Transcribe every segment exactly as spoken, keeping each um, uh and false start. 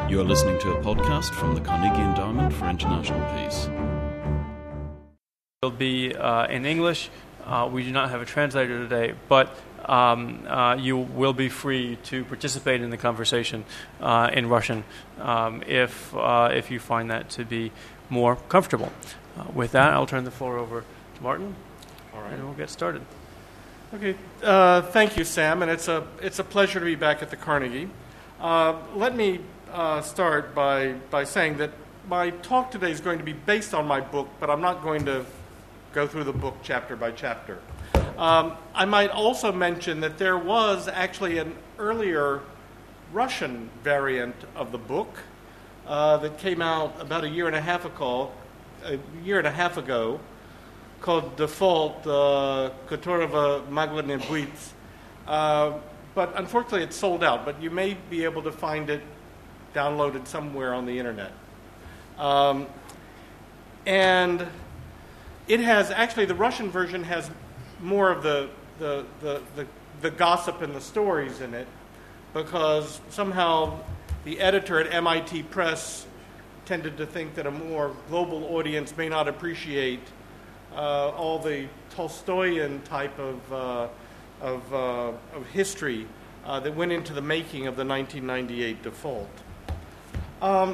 You are listening to a podcast from the Carnegie Endowment for International Peace. It will be uh, in English. Uh, we do not have a translator today, but um, uh, you will be free to participate in the conversation uh, in Russian um, if uh, if you find that to be more comfortable. Uh, with that, I'll turn the floor over to Martin, All right. and we'll get started. Okay, uh, thank you, Sam, and it's a it's a pleasure to be back at the Carnegie. Uh, let me uh, start by by saying that my talk today is going to be based on my book, but I'm not going to go through the book chapter by chapter. Um, I might also mention that there was actually an earlier Russian variant of the book uh, that came out about a year and a half ago, a year and a half ago, called Default, uh, Которого могла не быть. Uh, but unfortunately it's sold out, but you may be able to find it downloaded somewhere on the internet. Um, and it has, actually the Russian version has more of the, the, the, the, the gossip and the stories in it, because somehow the editor at M I T Press tended to think that a more global audience may not appreciate Uh, all the Tolstoyan type of uh, of, uh, of history uh, that went into the making of the nineteen ninety-eight default. Um,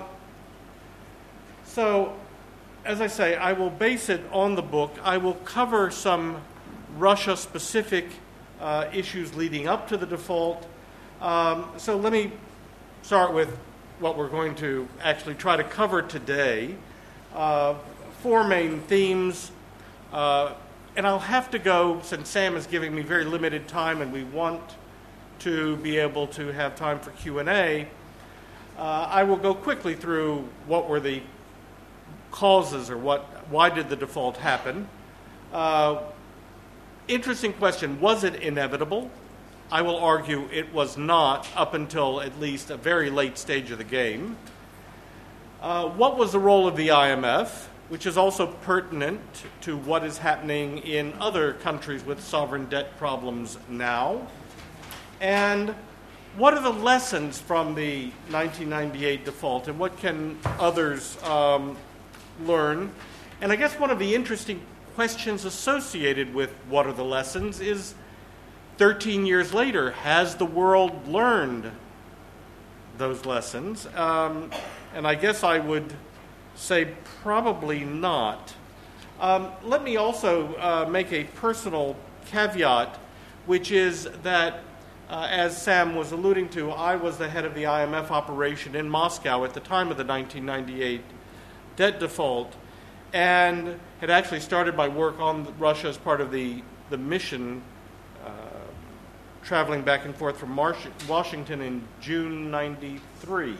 so, as I say, I will base it on the book. I will cover some Russia-specific uh, issues leading up to the default. Um, so let me start with what we're going to actually try to cover today. Uh, four main themes. Uh, and I'll have to go, since Sam is giving me very limited time and we want to be able to have time for Q and A, uh, I will go quickly through what were the causes or what, why did the default happen. Uh, interesting question, was it inevitable? I will argue it was not up until at least a very late stage of the game. Uh, what was the role of the I M F? Which is also pertinent to what is happening in other countries with sovereign debt problems now. And what are the lessons from the nineteen ninety-eight default, and what can others um, learn? And I guess one of the interesting questions associated with what are the lessons is, thirteen years later, has the world learned those lessons? Um, and I guess I would say probably not. Um, let me also uh, make a personal caveat, which is that, uh, as Sam was alluding to, I was the head of the I M F operation in Moscow at the time of the nineteen ninety-eight debt default, and had actually started my work on Russia as part of the, the mission, uh, traveling back and forth from Marsh- Washington in June ninety-three.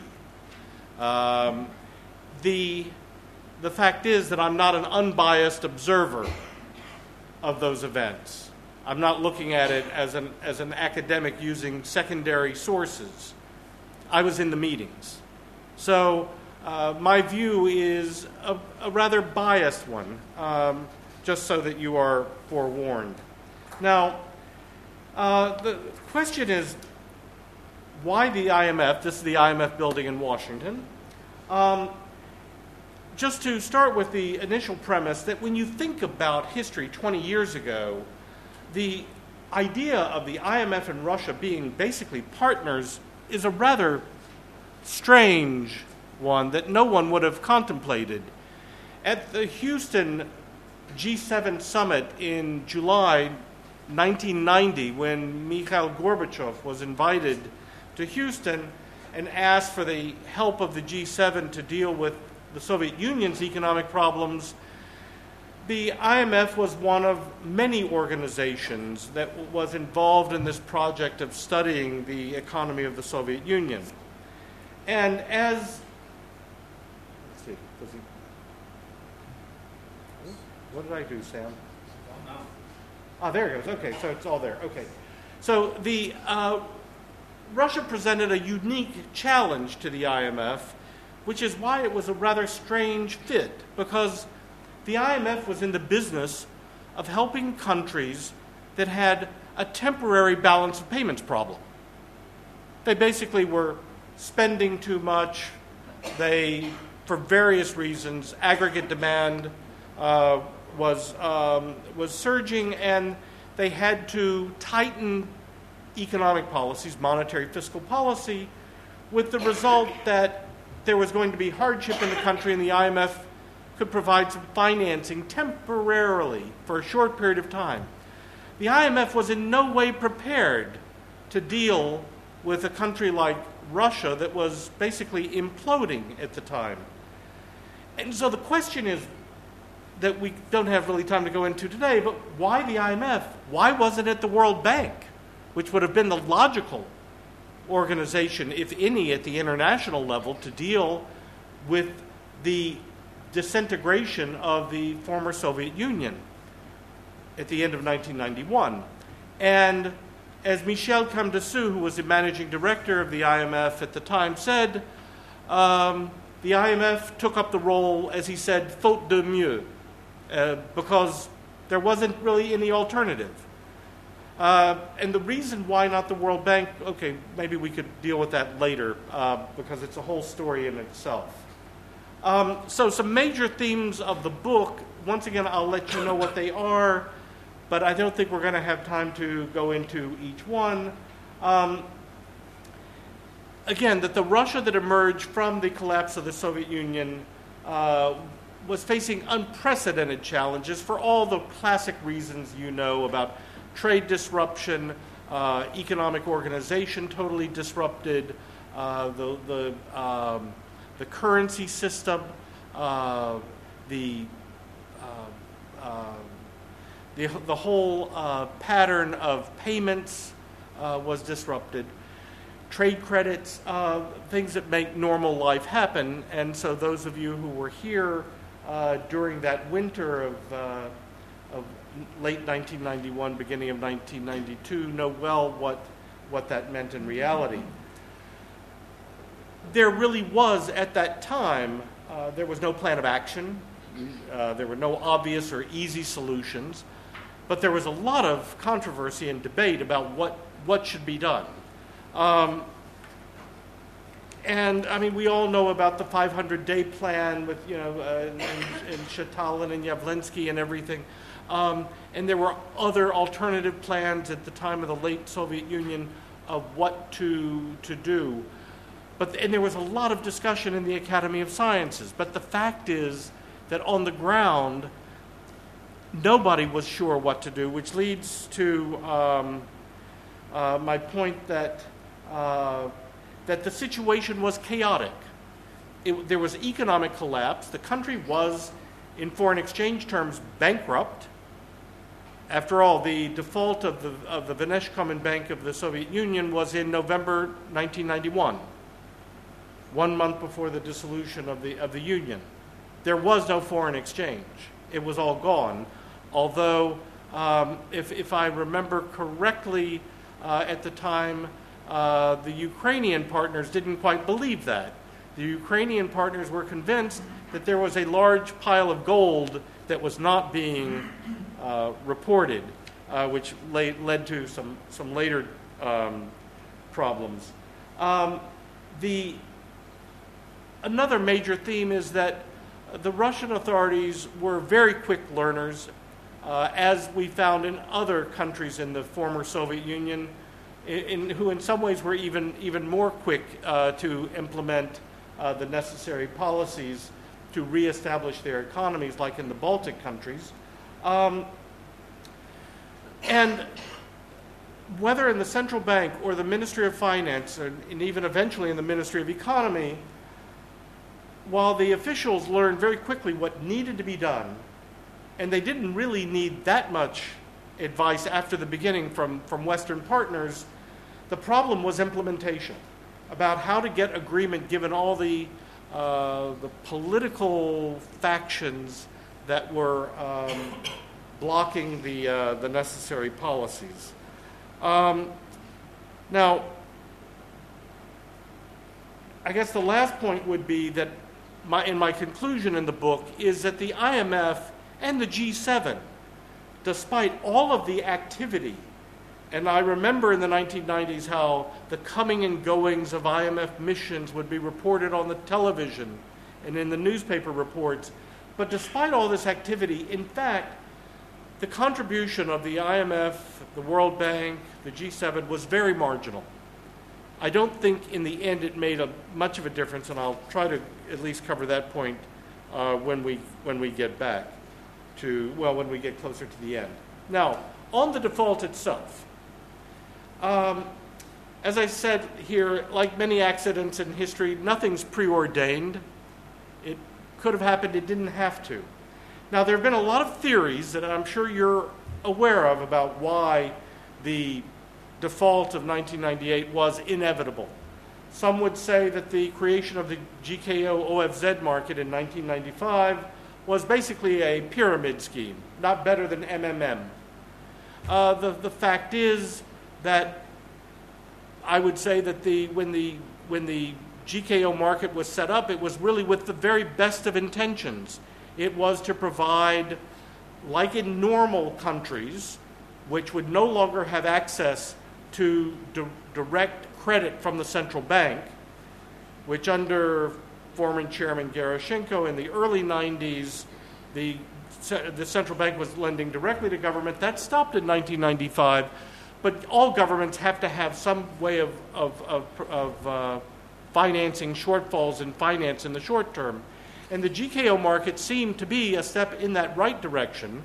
Um, The, the fact is that I'm not an unbiased observer of those events. I'm not looking at it as an, as an academic using secondary sources. I was in the meetings. So uh, my view is a, a rather biased one, um, just so that you are forewarned. Now, uh, the question is, why the I M F? This is the I M F building in Washington. Um, Just to start with the initial premise that when you think about history twenty years ago, the idea of the I M F and Russia being basically partners is a rather strange one that no one would have contemplated. At the Houston G seven summit in July nineteen ninety, when Mikhail Gorbachev was invited to Houston and asked for the help of the G seven to deal with the Soviet Union's economic problems, the I M F was one of many organizations that was involved in this project of studying the economy of the Soviet Union. And as, let's see, does he, what did I do, Sam? Ah, there it goes. Okay, so it's all there. Okay. So the uh, Russia presented a unique challenge to the I M F, which is why it was a rather strange fit, because the I M F was in the business of helping countries that had a temporary balance of payments problem. They basically were spending too much, They, for various reasons, aggregate demand uh, was um, was surging, and they had to tighten economic policies, monetary fiscal policy, with the result that there was going to be hardship in the country, and the I M F could provide some financing temporarily for a short period of time. The I M F was in no way prepared to deal with a country like Russia that was basically imploding at the time. And so the question is, that we don't have really time to go into today, but why the I M F? Why wasn't it the World Bank, which would have been the logical organization, if any, at the international level to deal with the disintegration of the former Soviet Union at the end of nineteen ninety-one? And as Michel Camdessus, who was the managing director of the I M F at the time, said, um, the I M F took up the role, as he said, faute de mieux, uh, because there wasn't really any alternative. Uh, and the reason why not the World Bank, okay, maybe we could deal with that later, uh, because it's a whole story in itself. Um, so some major themes of the book, once again, I'll let you know what they are, but I don't think we're going to have time to go into each one. Um, again, that the Russia that emerged from the collapse of the Soviet Union uh, was facing unprecedented challenges for all the classic reasons you know about trade disruption, uh, economic organization totally disrupted, uh, the the um, the currency system, uh, the uh, uh, the the whole uh, pattern of payments uh, was disrupted. Trade credits, uh, things that make normal life happen, and so those of you who were here uh, during that winter of uh, of late nineteen ninety-one, beginning of nineteen ninety-two, know well what what that meant in reality. There really was, at that time, uh, there was no plan of action. Uh, there were no obvious or easy solutions, but there was a lot of controversy and debate about what, what should be done. Um, and, I mean, we all know about the five hundred day plan with, you know, uh, and, and Shatalin and Yavlinsky and everything. Um, and there were other alternative plans at the time of the late Soviet Union of what to to do. But and there was a lot of discussion in the Academy of Sciences. But the fact is that on the ground, nobody was sure what to do, which leads to um, uh, my point that uh, that the situation was chaotic. It, there was economic collapse. The country was, in foreign exchange terms, bankrupt. After all, the default of the of the Vneskomyn Bank of the Soviet Union was in November nineteen ninety-one, one month before the dissolution of the of the Union. There was no foreign exchange; it was all gone. Although, um, if if I remember correctly, uh, at the time, uh, the Ukrainian partners didn't quite believe that. The Ukrainian partners were convinced that there was a large pile of gold that was not being uh, reported, uh, which la- led to some, some later um, problems. Um, the, another major theme is that the Russian authorities were very quick learners, uh, as we found in other countries in the former Soviet Union, in, in, who in some ways were even, even more quick uh, to implement uh, the necessary policies to reestablish their economies, like in the Baltic countries. Um, and whether in the central bank or the Ministry of Finance, or, and even eventually in the Ministry of Economy, while the officials learned very quickly what needed to be done, and they didn't really need that much advice after the beginning from, from Western partners, the problem was implementation, about how to get agreement given all the Uh, the political factions that were um, blocking the uh, the necessary policies. Um, now, I guess the last point would be that my, in my conclusion in the book is that the I M F and the G seven, despite all of the activity And I remember in the nineteen nineties how the coming and goings of I M F missions would be reported on the television and in the newspaper reports. But despite all this activity, in fact, the contribution of the I M F, the World Bank, the G seven was very marginal. I don't think in the end it made a, much of a difference, and I'll try to at least cover that point uh, when we when we get back to, well, when we get closer to the end. Now, on the default itself, um, as I said here, like many accidents in history, nothing's preordained. It could have happened, it didn't have to. Now, there have been a lot of theories that I'm sure you're aware of about why the default of nineteen ninety-eight was inevitable. Some would say that the creation of the G K O O F Z market in nineteen ninety-five was basically a pyramid scheme, not better than M M M. Uh, the, the fact is that I would say that the when the when the G K O market was set up, it was really with the very best of intentions. It was to provide, like in normal countries, which would no longer have access to di- direct credit from the central bank, which under former Chairman Gerashenko in the early nineties, the, the central bank was lending directly to government. That stopped in nineteen ninety-five, but all governments have to have some way of, of, of, of uh, financing shortfalls in finance in the short term. And the G K O market seemed to be a step in that right direction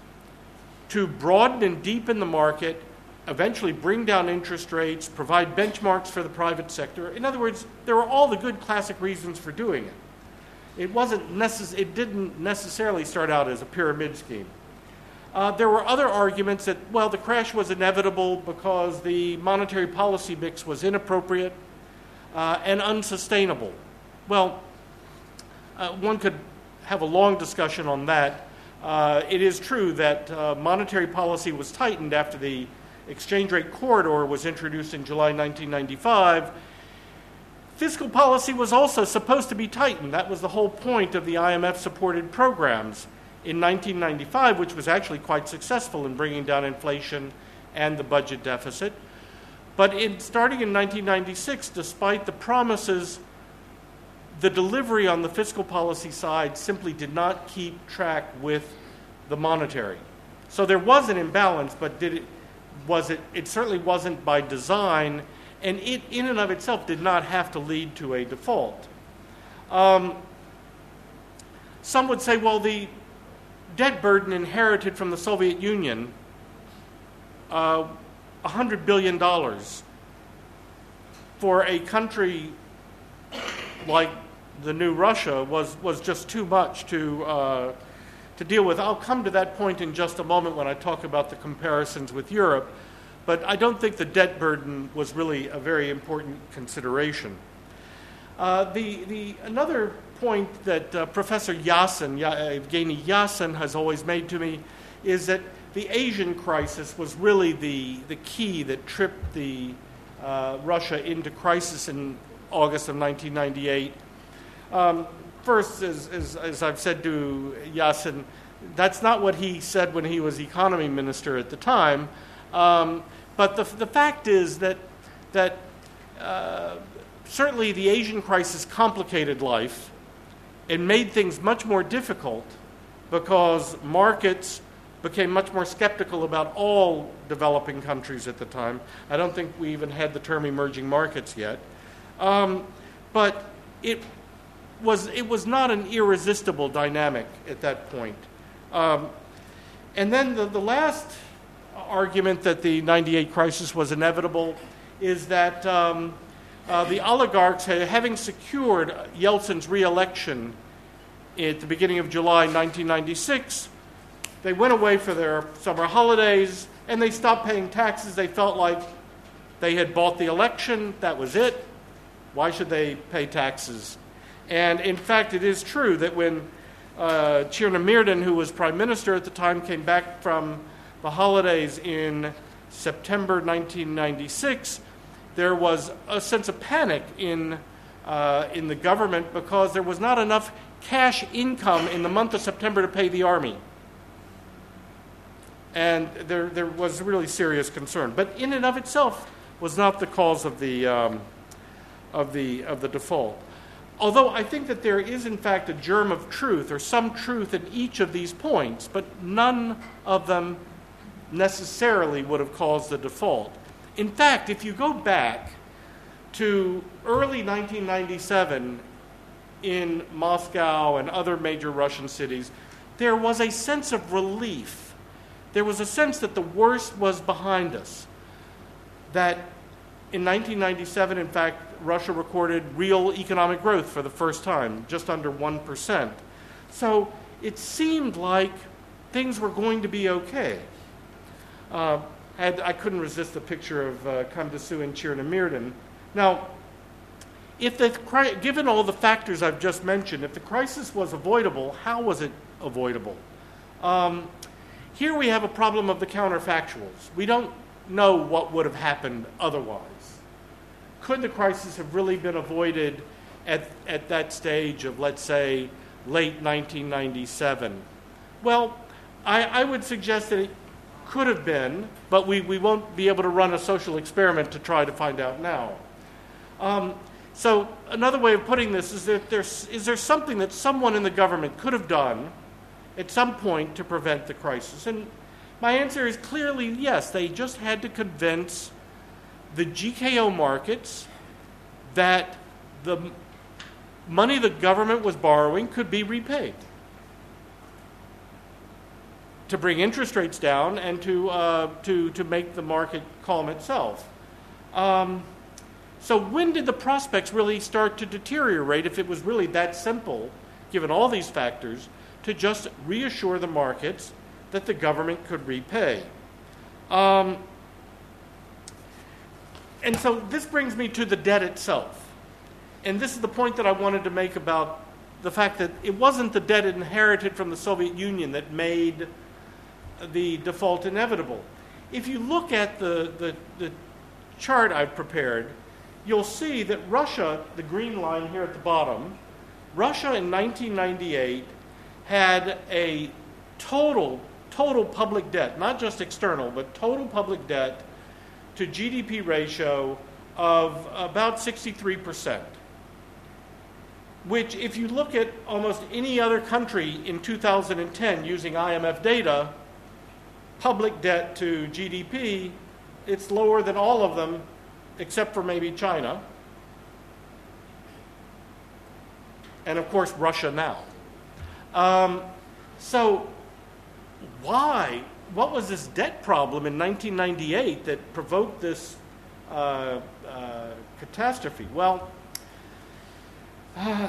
to broaden and deepen the market, eventually bring down interest rates, provide benchmarks for the private sector. In other words, there were all the good classic reasons for doing it. It wasn't necess- it didn't necessarily start out as a pyramid scheme. Uh, there were other arguments that, well, the crash was inevitable because the monetary policy mix was inappropriate uh, and unsustainable. Well, uh, one could have a long discussion on that. Uh, it is true that uh, monetary policy was tightened after the exchange rate corridor was introduced in July nineteen ninety-five. Fiscal policy was also supposed to be tightened. That was the whole point of the I M F-supported programs in nineteen ninety-five, which was actually quite successful in bringing down inflation and the budget deficit. But in, starting in nineteen ninety-six, despite the promises, the delivery on the fiscal policy side simply did not keep track with the monetary. So there was an imbalance, but did it, was it, it certainly wasn't by design, and it in and of itself did not have to lead to a default. Um, some would say, well, the debt burden inherited from the Soviet Union, uh, one hundred billion dollars for a country like the new Russia was, was just too much to uh, to deal with. I'll come to that point in just a moment when I talk about the comparisons with Europe, but I don't think the debt burden was really a very important consideration. Uh, the the another point that uh, Professor Yasin, Evgeny Yasin, has always made to me is that the Asian crisis was really the the key that tripped the uh, Russia into crisis in August of nineteen ninety-eight. Um, first, as, as, as I've said to Yasin, that's not what he said when he was economy minister at the time. Um, but the, the fact is that, that uh, certainly the Asian crisis complicated life and made things much more difficult because markets became much more skeptical about all developing countries at the time. I don't think we even had the term emerging markets yet. Um, but it was it was not an irresistible dynamic at that point. Um, and then the, the last argument that the ninety-eight crisis was inevitable is that um, uh, the oligarchs, having secured Yeltsin's re-election at the beginning of July nineteen ninety-six, they went away for their summer holidays and they stopped paying taxes. They felt like they had bought the election, that was it. Why should they pay taxes? And in fact, it is true that when uh, Chernomyrdin, who was prime minister at the time, came back from the holidays in September nineteen ninety-six, there was a sense of panic in uh, in the government because there was not enough cash income in the month of September to pay the army. And there, there was really serious concern. But in and of itself was not the cause of the, um, of the, of the default. Although I think that there is, in fact, a germ of truth or some truth in each of these points, but none of them necessarily would have caused the default. In fact, if you go back to early nineteen ninety-seven in Moscow and other major Russian cities, there was a sense of relief. There was a sense that the worst was behind us. That in nineteen ninety-seven, in fact, Russia recorded real economic growth for the first time, just under one percent. So it seemed like things were going to be okay. Uh, and I couldn't resist the picture of uh, Kamdasu and Chernomyrdin. Now, if the, given all the factors I've just mentioned, if the crisis was avoidable, how was it avoidable? Um, here we have a problem of the counterfactuals. We don't know what would have happened otherwise. Could the crisis have really been avoided at, at that stage of, let's say, late nineteen ninety-seven? Well, I, I would suggest that it could have been, but we, we won't be able to run a social experiment to try to find out now. Um, so another way of putting this is that there's, is there something that someone in the government could have done at some point to prevent the crisis? And my answer is clearly yes. They just had to convince the G K O markets that the money the government was borrowing could be repaid, to bring interest rates down and to uh, to to make the market calm itself. Um, so when did the prospects really start to deteriorate, if it was really that simple, given all these factors, to just reassure the markets that the government could repay? Um, and so this brings me to the debt itself. And this is the point that I wanted to make about the fact that it wasn't the debt inherited from the Soviet Union that made the default inevitable. If you look at the, the, the chart I've prepared, you'll see that Russia, the green line here at the bottom, Russia in nineteen ninety-eight had a total, total public debt, not just external, but total public debt to G D P ratio of about sixty-three percent. Which, if you look at almost any other country in two thousand ten using I M F data, public debt to G D P, it's lower than all of them, except for maybe China. And of course, Russia now. Um, so, why? What was this debt problem in nineteen ninety-eight that provoked this uh, uh, catastrophe? Well, uh,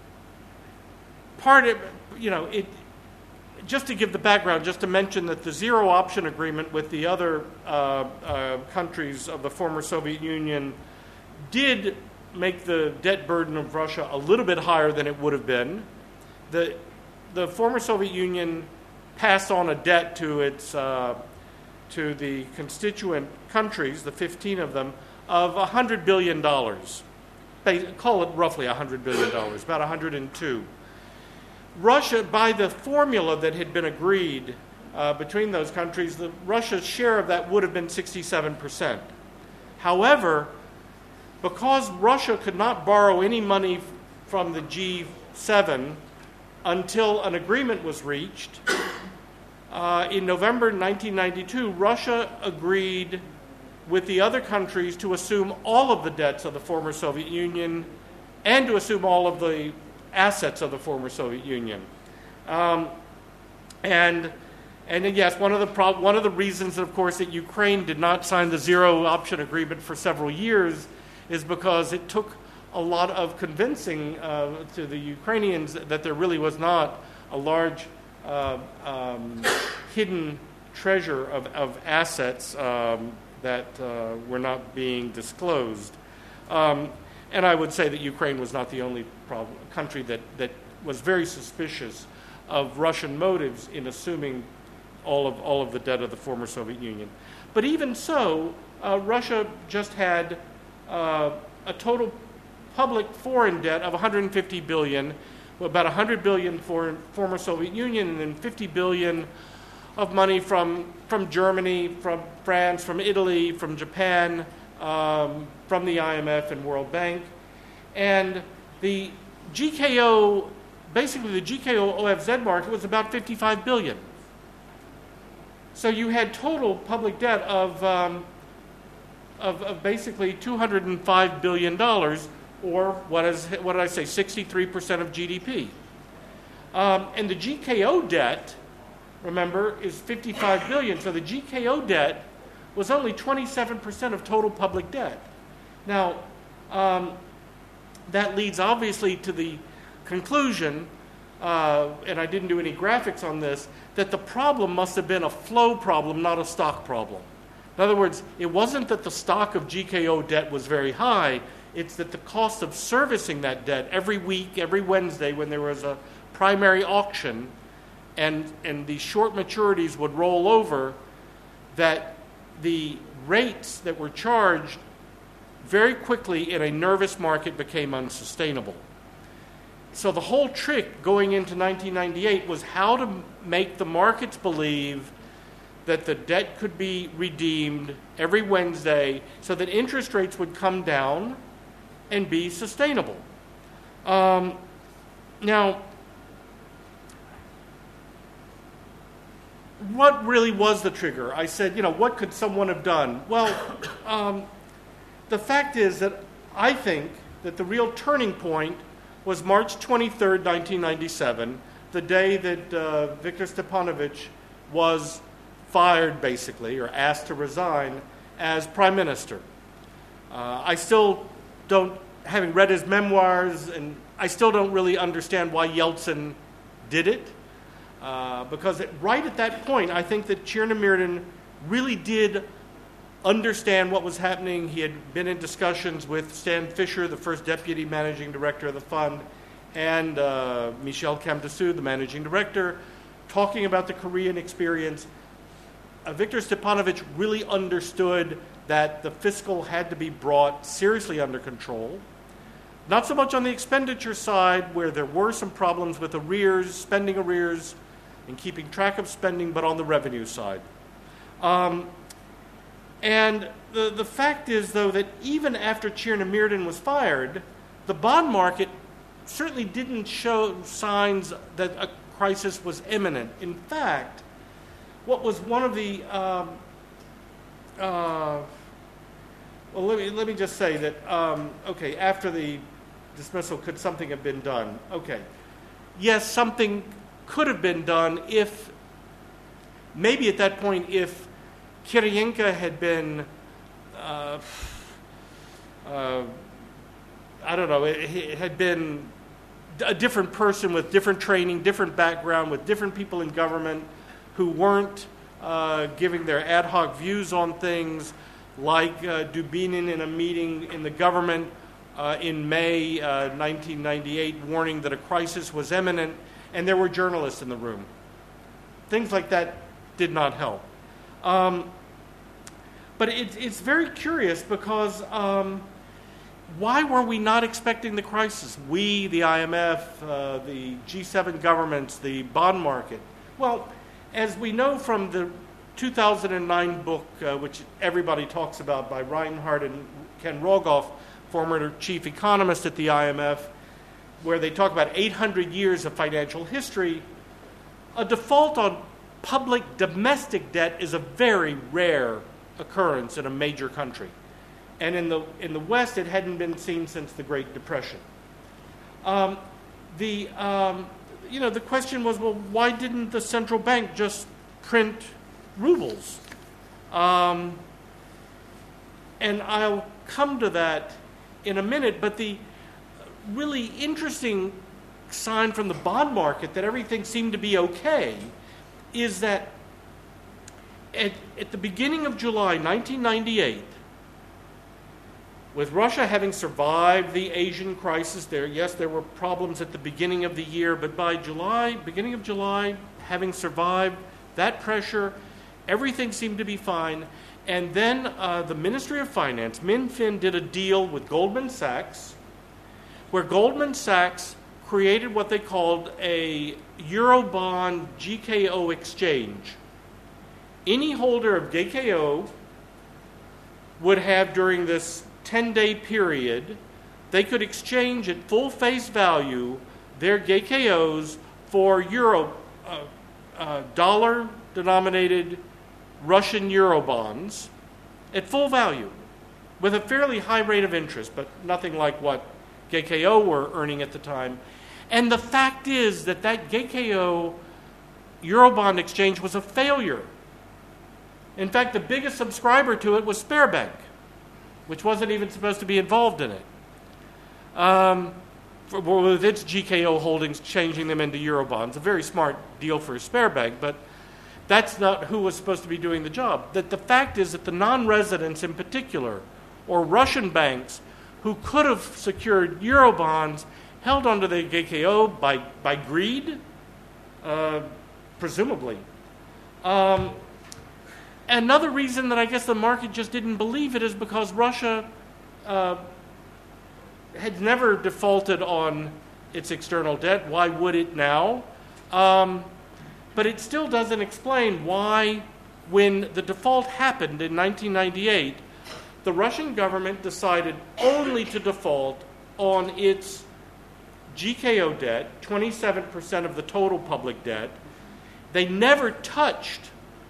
part of, you know, it. Just to give the background, just to mention that the zero option agreement with the other uh, uh, countries of the former Soviet Union did make the debt burden of Russia a little bit higher than it would have been. The, the former Soviet Union passed on a debt to its uh, to the constituent countries, the fifteen of them, of one hundred billion dollars. They call it roughly one hundred billion dollars, about one hundred two. Russia, by the formula that had been agreed uh, between those countries, the, Russia's share of that would have been sixty-seven percent. However, because Russia could not borrow any money from the G seven until an agreement was reached, uh, in November nineteen ninety-two, Russia agreed with the other countries to assume all of the debts of the former Soviet Union and to assume all of the assets of the former Soviet Union. Um, and and yes, one of the pro- one of the reasons, of course, that Ukraine did not sign the zero option agreement for several years is because it took a lot of convincing uh, to the Ukrainians that there really was not a large uh, um, hidden treasure of, of assets um, that uh, were not being disclosed. Um, and I would say that Ukraine was not the only problem, country that, that was very suspicious of Russian motives in assuming all of all of the debt of the former Soviet Union. But even so, uh, Russia just had uh, a total public foreign debt of one hundred fifty billion dollars, about one hundred billion dollars for former Soviet Union, and then fifty billion dollars of money from, from Germany, from France, from Italy, from Japan, um, from the I M F and World Bank. And the G K O, basically the G K O O F Z market was about fifty-five billion dollars. So you had total public debt of, um, of, of basically two hundred five billion dollars, or what, is, what did I say, sixty-three percent of G D P. Um, and the G K O debt, remember, is fifty-five billion dollars. So the G K O debt was only twenty-seven percent of total public debt. Now, um, that leads obviously to the conclusion, uh, and I didn't do any graphics on this, that the problem must have been a flow problem, not a stock problem. In other words, it wasn't that the stock of G K O debt was very high, it's that the cost of servicing that debt every week, every Wednesday when there was a primary auction and, and the short maturities would roll over, that the rates that were charged very quickly in a nervous market became unsustainable. So the whole trick going into nineteen ninety-eight was how to make the markets believe that the debt could be redeemed every Wednesday so that interest rates would come down and be sustainable. Um, now, what really was the trigger? I said, you know, what could someone have done? Well, um, the fact is that I think that the real turning point was March twenty-third, nineteen ninety-seven, the day that uh, Viktor Stepanovich was fired, basically, or asked to resign as prime minister. Uh, I still don't, having read his memoirs, and I still don't really understand why Yeltsin did it. Uh, because it, right at that point, I think that Chernomyrdin really did understand what was happening. He had been in discussions with Stan Fisher, the first deputy managing director of the fund, and uh, Michel Camdessus, the managing director, talking about the Korean experience. Uh, Viktor Stepanovich really understood that the fiscal had to be brought seriously under control. Not so much on the expenditure side, where there were some problems with arrears, spending arrears, and keeping track of spending, but on the revenue side. Um, and the, the fact is, though, that even after Chernomyrdin was fired, the bond market certainly didn't show signs that a crisis was imminent. In fact, what was one of the... Um, uh, well, let me, let me just say that, um, okay, after the dismissal, could something have been done? Okay. Yes, something could have been done if, maybe at that point, if Kirienka had been, uh, uh, I don't know, it, it had been a different person with different training, different background, with different people in government who weren't uh, giving their ad hoc views on things, like uh, Dubinin in a meeting in the government uh, in May uh, nineteen ninety-eight, warning that a crisis was imminent, and there were journalists in the room. Things like that did not help. Um, but it, it's very curious because um, why were we not expecting the crisis? We, the I M F, uh, the G seven governments, the bond market. Well, as we know from the two thousand nine book, uh, which everybody talks about, by Reinhardt and Ken Rogoff, former chief economist at the I M F, where they talk about eight hundred years of financial history, a default on public domestic debt is a very rare occurrence in a major country. And in the in the West, it hadn't been seen since the Great Depression. Um, the um, you know the question was, well, why didn't the central bank just print rubles? Um, and I'll come to that in a minute. But the really interesting sign from the bond market that everything seemed to be okay is that at, at the beginning of July nineteen ninety-eight, with Russia having survived the Asian crisis, there, yes, there were problems at the beginning of the year, but by July, beginning of July, having survived that pressure, everything seemed to be fine. And then uh, the Ministry of Finance, Minfin, did a deal with Goldman Sachs, where Goldman Sachs created what they called a Eurobond G K O exchange. any holder of G K O would have, during this ten-day period, they could exchange at full face value their G K Os for euro, uh, uh, dollar-denominated Russian euro bonds at full value, with a fairly high rate of interest, but nothing like what G K O were earning at the time. And the fact is that that G K O Eurobond exchange was a failure. In fact, the biggest subscriber to it was Sberbank, which wasn't even supposed to be involved in it, um, for, with its G K O holdings changing them into Eurobonds. A very smart deal for Sberbank, but that's not who was supposed to be doing the job. That the fact is that the non-residents in particular, or Russian banks who could have secured Eurobonds, held onto the G K O by, by greed, uh, presumably. Um, another reason that I guess the market just didn't believe it is because Russia uh, had never defaulted on its external debt. Why would it now? Um, but it still doesn't explain why, when the default happened in nineteen ninety-eight, the Russian government decided only to default on its G K O debt, twenty-seven percent of the total public debt. They never touched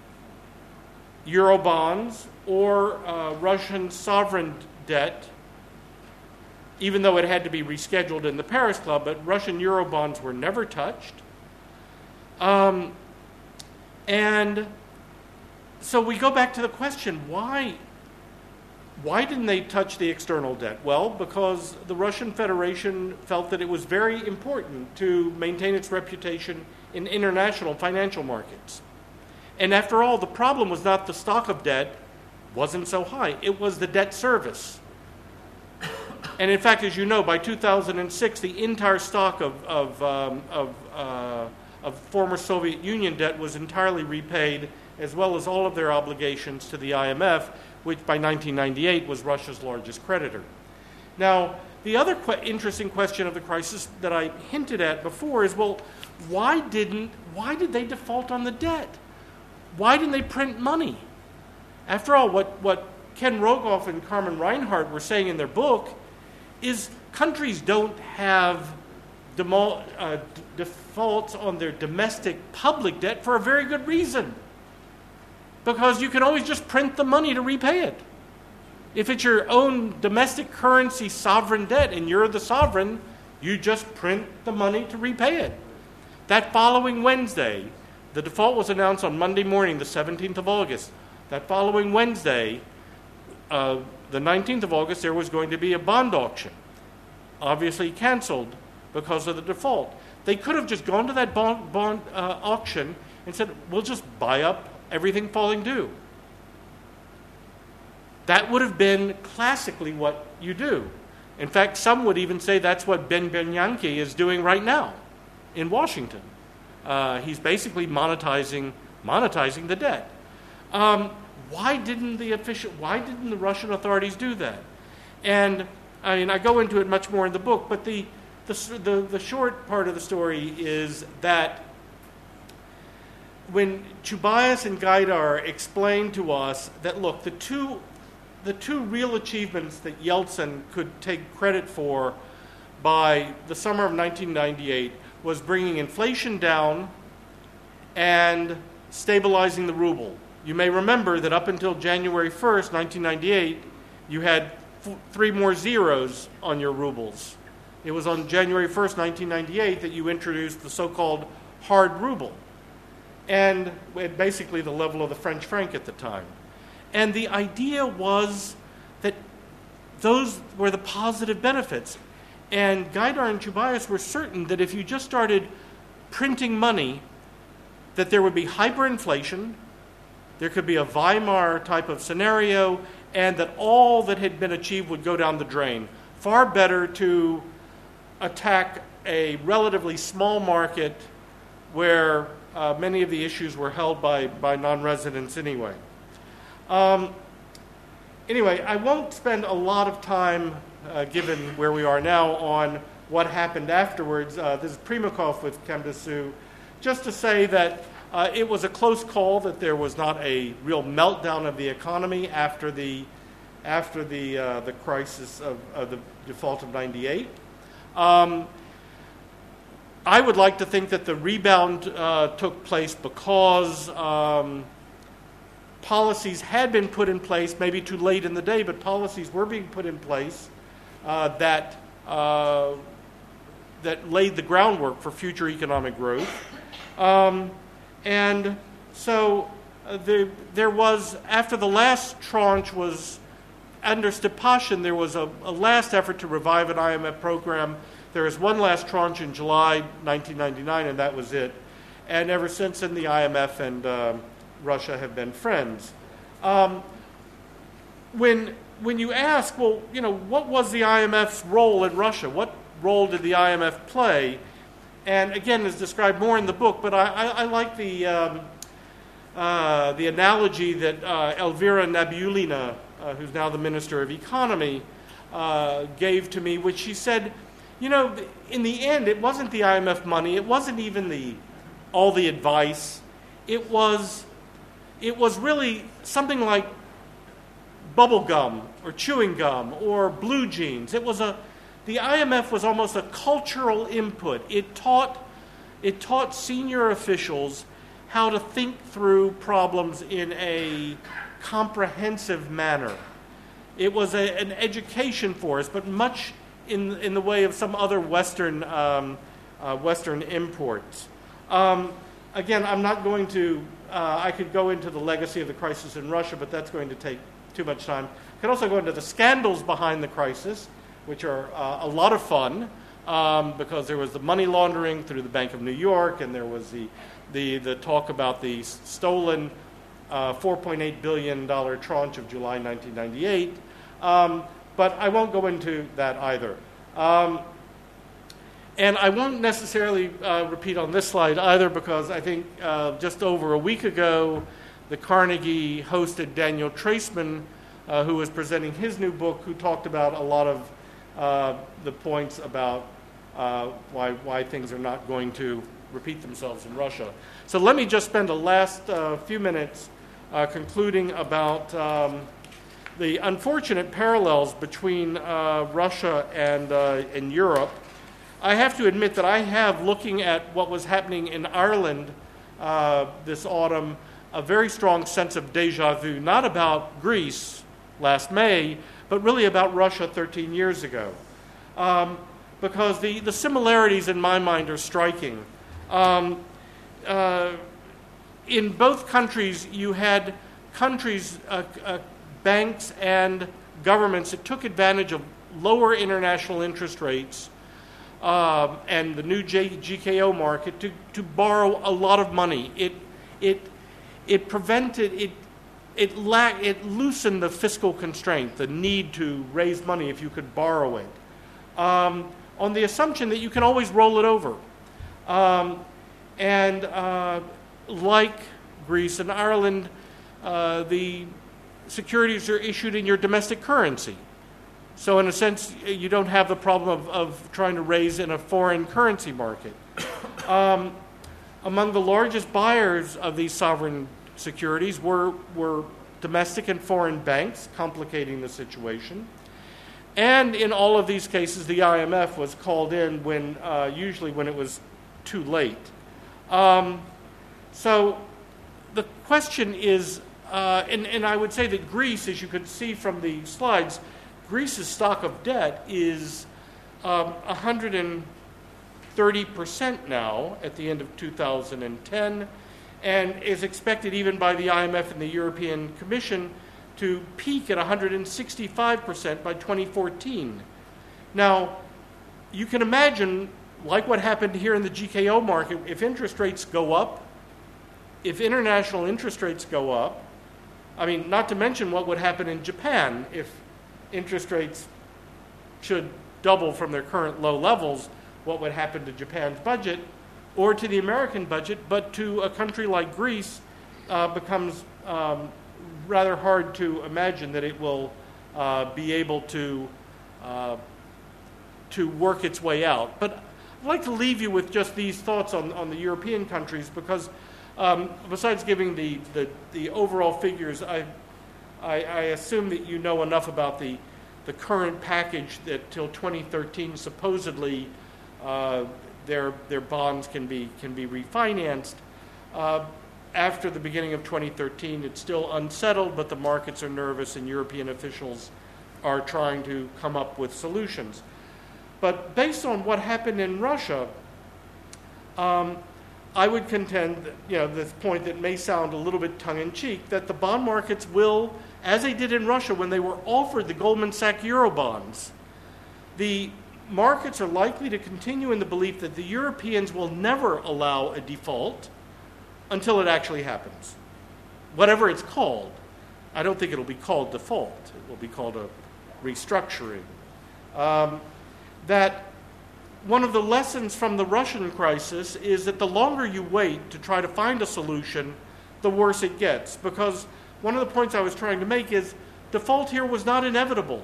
Eurobonds or uh, Russian sovereign debt, even though it had to be rescheduled in the Paris Club, but Russian Eurobonds were never touched. Um, and so we go back to the question, why, why didn't they touch the external debt? Well, because the Russian Federation felt that it was very important to maintain its reputation in international financial markets. And after all, the problem was not the stock of debt wasn't so high. It was the debt service. And in fact, as you know, by two thousand six, the entire stock of, of, um, of, uh, of former Soviet Union debt was entirely repaid, as well as all of their obligations to the I M F, which by nineteen ninety-eight was Russia's largest creditor. Now, the other que- interesting question of the crisis that I hinted at before is, well, why didn't, why did they default on the debt? Why didn't they print money? After all, what, what Ken Rogoff and Carmen Reinhart were saying in their book is countries don't have demo, uh, d- defaults on their domestic public debt for a very good reason. Because you can always just print the money to repay it. If it's your own domestic currency sovereign debt and you're the sovereign, you just print the money to repay it. That following Wednesday, the default was announced on Monday morning, the seventeenth of August. That following Wednesday, uh, the nineteenth of August, there was going to be a bond auction, obviously canceled because of the default. They could have just gone to that bond, bond uh, auction and said, we'll just buy up everything falling due. That would have been classically what you do. In fact, some would even say that's what Ben Bernanke is doing right now in Washington. Uh, he's basically monetizing monetizing the debt. Um, why didn't the official? Why didn't the Russian authorities do that? And I mean, I go into it much more in the book, but the the the, the short part of the story is that when Chubais and Gaidar explained to us that, look, the two the two real achievements that Yeltsin could take credit for by the summer of nineteen ninety-eight was bringing inflation down and stabilizing the ruble. You may remember that up until January first, nineteen ninety-eight, you had f- three more zeros on your rubles. It was on January first, nineteen ninety-eight, that you introduced the so-called hard ruble, and at basically the level of the French franc at the time. And the idea was that those were the positive benefits. And Gaidar and Chubais were certain that if you just started printing money, that there would be hyperinflation, there could be a Weimar type of scenario, and that all that had been achieved would go down the drain. Far better to attack a relatively small market where uh, many of the issues were held by, by non-residents anyway. Um, anyway, I won't spend a lot of time, uh, given where we are now, on what happened afterwards. Uh, this is Primakov with Camdessu. Just to say that Uh, it was a close call that there was not a real meltdown of the economy after the after the uh, the crisis of, of the default of ninety-eight. Um, I would like to think that the rebound uh, took place because um, policies had been put in place, maybe too late in the day, but policies were being put in place uh, that uh, that laid the groundwork for future economic growth. Um, and so uh, the, there was, after the last tranche was under Stepashin, there was a, a last effort to revive an I M F program. There was one last tranche in July nineteen ninety-nine, and that was it. And ever since then, the I M F and uh, Russia have been friends. Um, when when you ask, well, you know, what was the I M F's role in Russia? What role did the I M F play? And again, is described more in the book, but I, I, I like the um, uh, the analogy that uh, Elvira Nabiullina, uh, who's now the Minister of Economy, uh, gave to me, which she said, you know, in the end, it wasn't the I M F money, it wasn't even the all the advice. It was it was really something like bubble gum or chewing gum or blue jeans. It was a the I M F was almost a cultural input. It taught it taught senior officials how to think through problems in a comprehensive manner. It was a, an education for us, but much in in the way of some other Western um, uh, Western imports. Um, again, I'm not going to. Uh, I could go into the legacy of the crisis in Russia, but that's going to take too much time. I could also go into the scandals behind the crisis, which are uh, a lot of fun, um, because there was the money laundering through the Bank of New York, and there was the the, the talk about the stolen uh, four point eight billion dollars tranche of July nineteen ninety-eight. Um, but I won't go into that either. Um, and I won't necessarily uh, repeat on this slide either, because I think uh, just over a week ago, the Carnegie hosted Daniel Treisman, uh, who was presenting his new book, who talked about a lot of uh, the points about uh, why why things are not going to repeat themselves in Russia. So let me just spend the last uh, few minutes uh, concluding about um, the unfortunate parallels between uh, Russia and uh, and Europe. I have to admit that I have, looking at what was happening in Ireland uh, this autumn, a very strong sense of deja vu, not about Greece last May, but really about Russia thirteen years ago. Um, because the, the similarities in my mind are striking. Um, uh, in both countries, you had countries, uh, uh, banks and governments that took advantage of lower international interest rates uh, and the new J- G K O market to, to borrow a lot of money. It it it prevented it it la- it loosened the fiscal constraint, the need to raise money if you could borrow it, um, on the assumption that you can always roll it over. Um, and uh, like Greece and Ireland, uh, the securities are issued in your domestic currency. So in a sense, you don't have the problem of, of trying to raise in a foreign currency market. Um, among the largest buyers of these sovereign securities were, were domestic and foreign banks, complicating the situation. And in all of these cases, the I M F was called in when, uh, usually when it was too late. Um, so the question is, uh, and, and I would say that Greece, as you could see from the slides, Greece's stock of debt is um, one hundred thirty percent now at the end of two thousand ten, and is expected even by the I M F and the European Commission to peak at one hundred sixty-five percent by twenty fourteen. Now, you can imagine, like what happened here in the G K O market, if interest rates go up, if international interest rates go up, I mean, not to mention what would happen in Japan if interest rates should double from their current low levels, what would happen to Japan's budget, or to the American budget, but to a country like Greece uh, becomes um, rather hard to imagine that it will uh, be able to uh, to work its way out. But I'd like to leave you with just these thoughts on, on the European countries, because Um, besides giving the, the, the overall figures, I, I, I assume that you know enough about the, the current package that till twenty thirteen supposedly uh, their, their bonds can be, can be refinanced. Uh, after the beginning of twenty thirteen, it's still unsettled, but the markets are nervous and European officials are trying to come up with solutions. But based on what happened in Russia, um, I would contend, that, you know, this point that may sound a little bit tongue-in-cheek, that the bond markets will, as they did in Russia when they were offered the Goldman Sachs Eurobonds, the markets are likely to continue in the belief that the Europeans will never allow a default until it actually happens. Whatever it's called. I don't think it'll be called default. It will be called a restructuring. Um, that one of the lessons from the Russian crisis is that the longer you wait to try to find a solution, the worse it gets. Because one of the points I was trying to make is default here was not inevitable.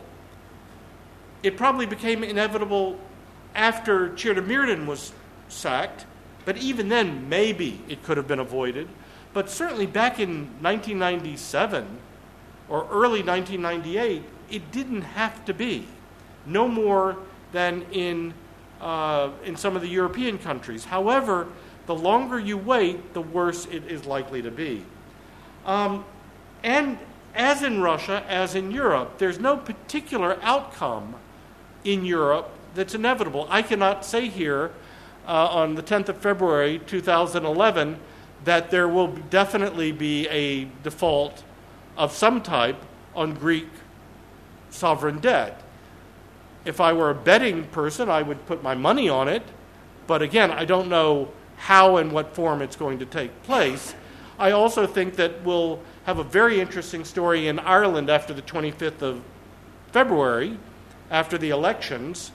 It probably became inevitable after Chernomyrdin was sacked, but even then, maybe it could have been avoided. But certainly back in nineteen ninety-seven or early nineteen ninety-eight, it didn't have to be. No more than in uh, in some of the European countries. However, the longer you wait, the worse it is likely to be. Um, and as in Russia, as in Europe, there's no particular outcome in Europe that's inevitable. I cannot say here uh, on the tenth of February two thousand eleven that there will definitely be a default of some type on Greek sovereign debt. If I were a betting person, I would put my money on it. But again, I don't know how and what form it's going to take place. I also think that we'll have a very interesting story in Ireland after the twenty-fifth of February, after the elections.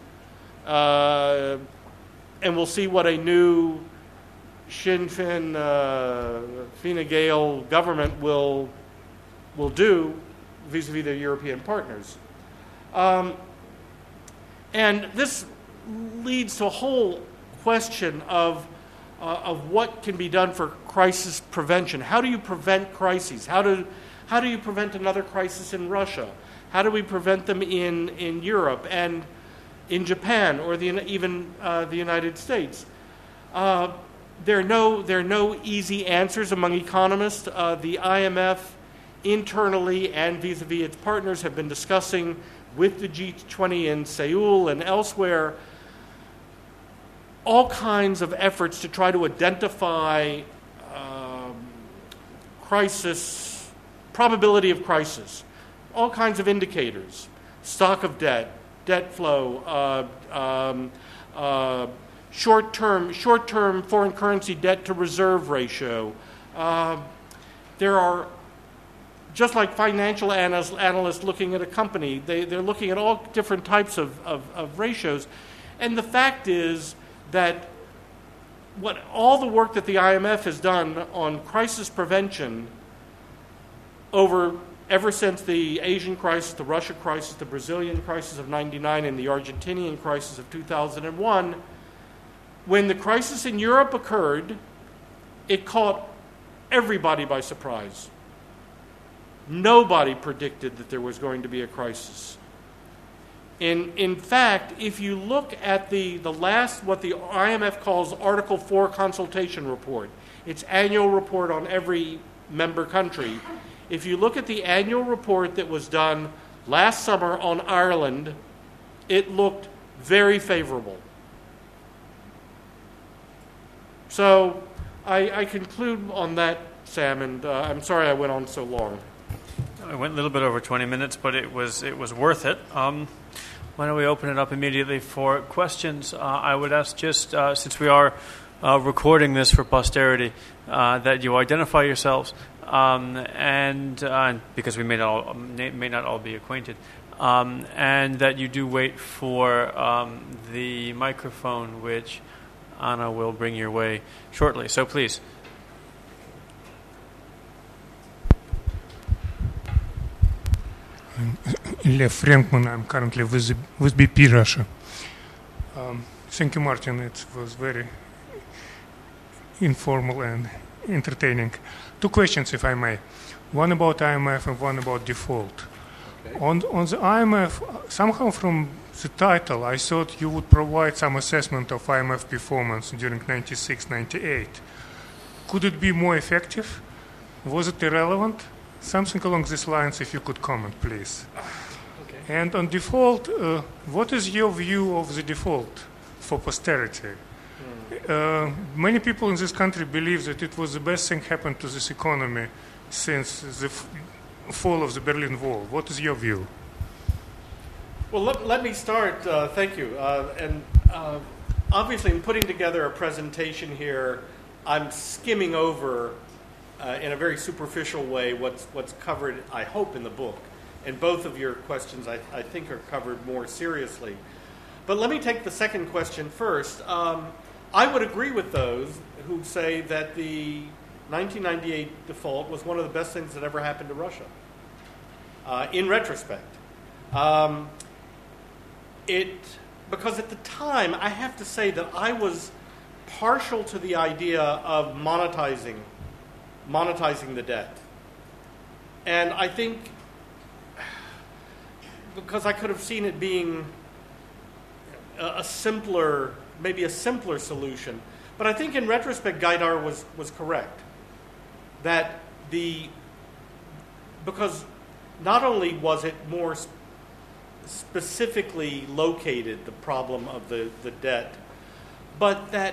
Uh, and we'll see what a new Sinn Féin, uh, Fine Gael government will, will do vis-a-vis their European partners. Um, and this leads to a whole question of, uh, of what can be done for crisis prevention. How do you prevent crises? How do, how do you prevent another crisis in Russia? How do we prevent them in, in Europe and in Japan or the, even uh, the United States? Uh, there, are no, there are no easy answers among economists. Uh, the I M F internally and vis-a-vis its partners have been discussing with the G twenty in Seoul and elsewhere all kinds of efforts to try to identify um, crisis, probability of crisis, all kinds of indicators, stock of debt, debt flow, uh, um, uh, short-term, short-term foreign currency debt to reserve ratio. Uh, there are, just like financial analysts, analysts looking at a company, they, they're looking at all different types of, of, of ratios. And the fact is that what all the work that the I M F has done on crisis prevention over ever since the Asian crisis, the Russia crisis, the Brazilian crisis of ninety-nine, and the Argentinian crisis of two thousand one, when the crisis in Europe occurred, it caught everybody by surprise. Nobody predicted that there was going to be a crisis. In, in fact, if you look at the, the last, what the I M F calls Article four consultation report, its annual report on every member country, if you look at the annual report that was done last summer on Ireland, it looked very favorable. So I, I conclude on that, Sam, and uh, I'm sorry I went on so long. I went a little bit over twenty minutes, but it was it was worth it. Um, why don't we open it up immediately for questions? Uh, I would ask just, uh, since we are uh, recording this for posterity, uh, that you identify yourselves, um, and uh, because we may not all, may not all be acquainted, um, and that you do wait for um, the microphone, which Anna will bring your way shortly. So please. Lev Frankman, I'm currently with, with B P Russia. Um, thank you, Martin. It was very informal and entertaining. Two questions, if I may. One about I M F and one about default. Okay. On, on the I M F, somehow from the title, I thought you would provide some assessment of I M F performance during ninety-six ninety-eight. Could it be more effective? Was it irrelevant? Something along these lines, if you could comment, please. Okay. And on default, uh, what is your view of the default for posterity? Uh, many people in this country believe that it was the best thing happened to this economy since the f- fall of the Berlin Wall. What is your view? Well, let, let me start. Uh, thank you. Uh, and uh, obviously, in putting together a presentation here, I'm skimming over, uh, in a very superficial way, what's what's covered, I hope, in the book. And both of your questions, I, I think, are covered more seriously. But let me take the second question first. Um, I would agree with those who say that the nineteen ninety-eight default was one of the best things that ever happened to Russia, uh, in retrospect. Um, it because at the time, I have to say that I was partial to the idea of monetizing, monetizing the debt. And I think because I could have seen it being a, a simpler, maybe a simpler solution. But I think in retrospect, Gaidar was, was correct. That the, because not only was it more sp- specifically located, the problem of the, the debt, but that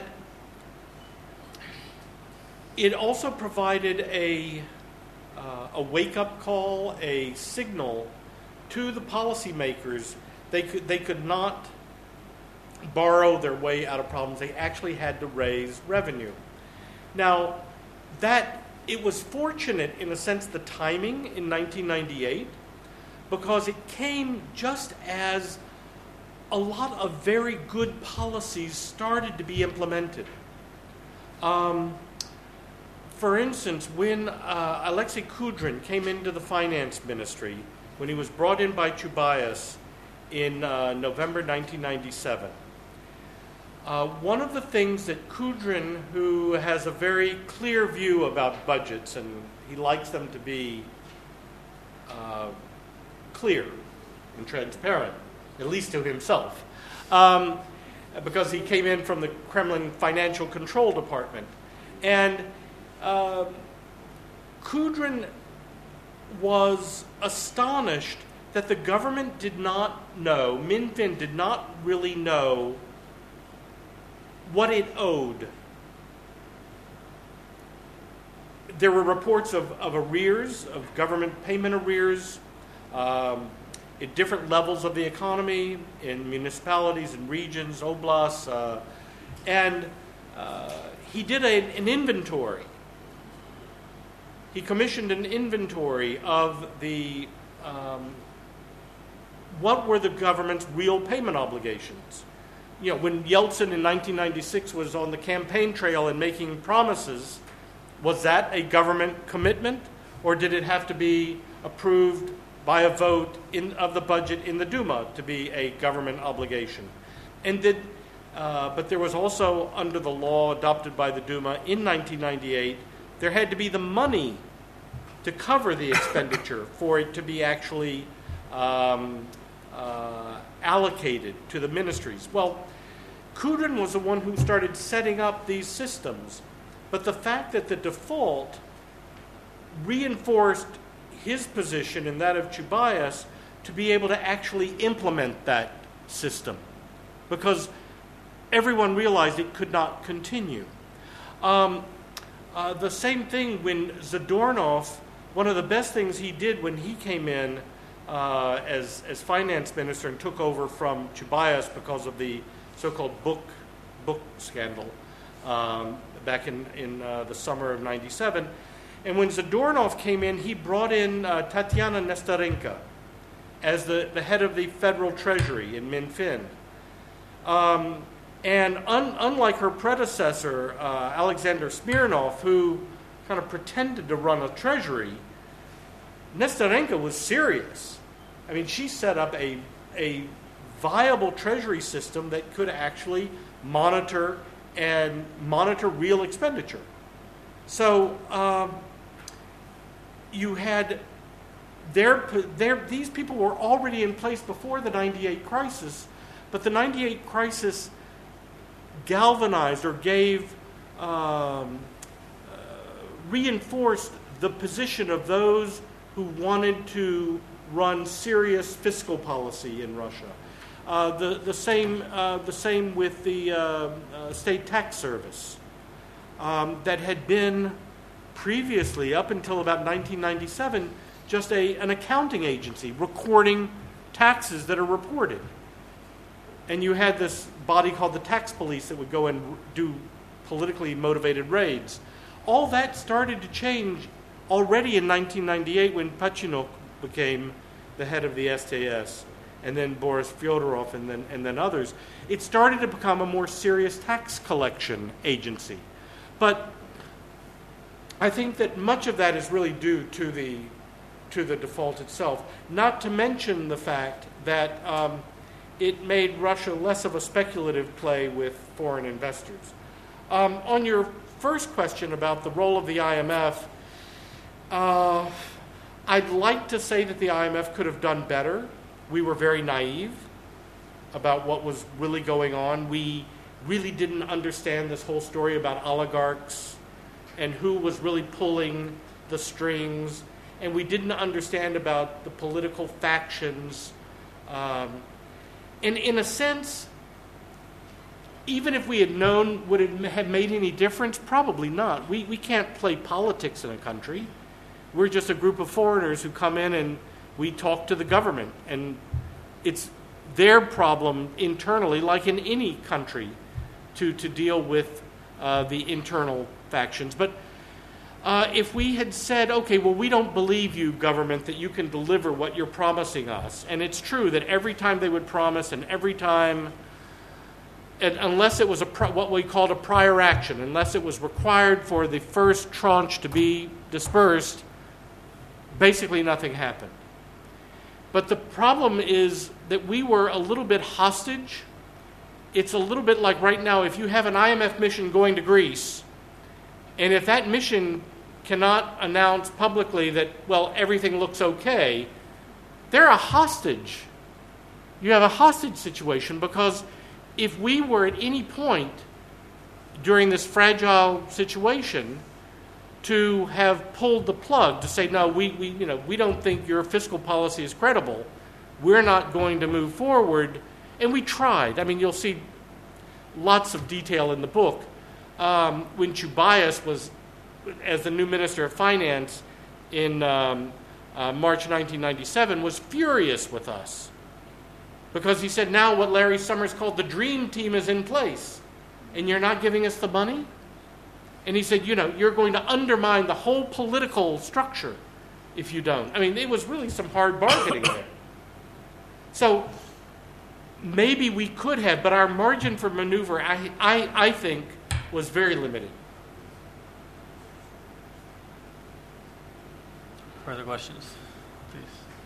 it also provided a, uh, a wake-up call, a signal to the policymakers. They could, they could not borrow their way out of problems. They actually had to raise revenue. Now, that it was fortunate in a sense, the timing in nineteen ninety-eight, because it came just as a lot of very good policies started to be implemented. Um, for instance, when uh, Alexei Kudrin came into the finance ministry, when he was brought in by Chubais in uh, November nineteen ninety-seven, Uh, one of the things that Kudrin, who has a very clear view about budgets, and he likes them to be uh, clear and transparent, at least to himself, um, because he came in from the Kremlin Financial Control Department. And uh, Kudrin was astonished that the government did not know, Minfin did not really know what it owed. There were reports of, of arrears, of government payment arrears, um, at different levels of the economy, in municipalities and regions, oblasts, uh, and uh, he did a, an inventory. He commissioned an inventory of the um, what were the government's real payment obligations. You know, when Yeltsin in nineteen ninety-six was on the campaign trail and making promises, was that a government commitment, or did it have to be approved by a vote in, of the budget in the Duma to be a government obligation? And did, uh, but there was also, under the law adopted by the Duma in nineteen ninety-eight, there had to be the money to cover the expenditure for it to be actually um, uh, allocated to the ministries. Well, Kudrin was the one who started setting up these systems, but the fact that the default reinforced his position and that of Chubais to be able to actually implement that system, because everyone realized it could not continue. Um, uh, the same thing when Zadornov, one of the best things he did when he came in Uh, as, as finance minister and took over from Chubais because of the so-called book book scandal um, back in, in uh, the summer of ninety-seven. And when Zadornov came in, he brought in uh, Tatiana Nesterenko as the, the head of the Federal Treasury in Minfin. Um, and un, unlike her predecessor, uh, Alexander Smirnov, who kind of pretended to run a treasury, Nesterenko was serious. I mean, she set up a, a viable treasury system that could actually monitor and monitor real expenditure. So um, you had their, their, these people were already in place before the ninety-eight crisis, but the ninety-eight crisis galvanized or gave, um, uh, reinforced the position of those who wanted to run serious fiscal policy in Russia. Uh, the, the, same, uh, the same with the uh, uh, state tax service um, that had been previously, up until about nineteen ninety-seven, just a, an accounting agency recording taxes that are reported. And you had this body called the tax police that would go and do politically motivated raids. All that started to change already in nineteen ninety-eight when Pachinok became the head of the S T S, and then Boris Fyodorov, and then, and then others. It started to become a more serious tax collection agency. But I think that much of that is really due to the, to the default itself, not to mention the fact that um, it made Russia less of a speculative play with foreign investors. Um, on your first question about the role of the I M F, uh, I'd like to say that the I M F could have done better. We were very naive about what was really going on. We really didn't understand this whole story about oligarchs and who was really pulling the strings. And we didn't understand about the political factions. Um, and in a sense, even if we had known, would it have made any difference? Probably not. We, we can't play politics in a country. We're just a group of foreigners who come in and we talk to the government. And it's their problem internally, like in any country, to, to deal with uh, the internal factions. But uh, if we had said, okay, well, we don't believe you, government, that you can deliver what you're promising us. And it's true that every time they would promise and every time, and unless it was a pro- what we called a prior action, unless it was required for the first tranche to be dispersed, basically nothing happened. But the problem is that we were a little bit hostage. It's a little bit like right now, if you have an I M F mission going to Greece, and if that mission cannot announce publicly that, well, everything looks okay, they're a hostage. You have a hostage situation, because if we were at any point during this fragile situation to have pulled the plug to say, no, we, we, you know, we don't think your fiscal policy is credible, we're not going to move forward, and we tried. I mean, you'll see lots of detail in the book. Um, when Chubais was, as the new Minister of Finance in um, uh, March nineteen ninety-seven, was furious with us because he said, now what Larry Summers called the dream team is in place, and you're not giving us the money? And he said, you know, you're going to undermine the whole political structure if you don't. I mean, it was really some hard bargaining there. So maybe we could have, but our margin for maneuver, I, I, I think, was very limited. Further questions, please.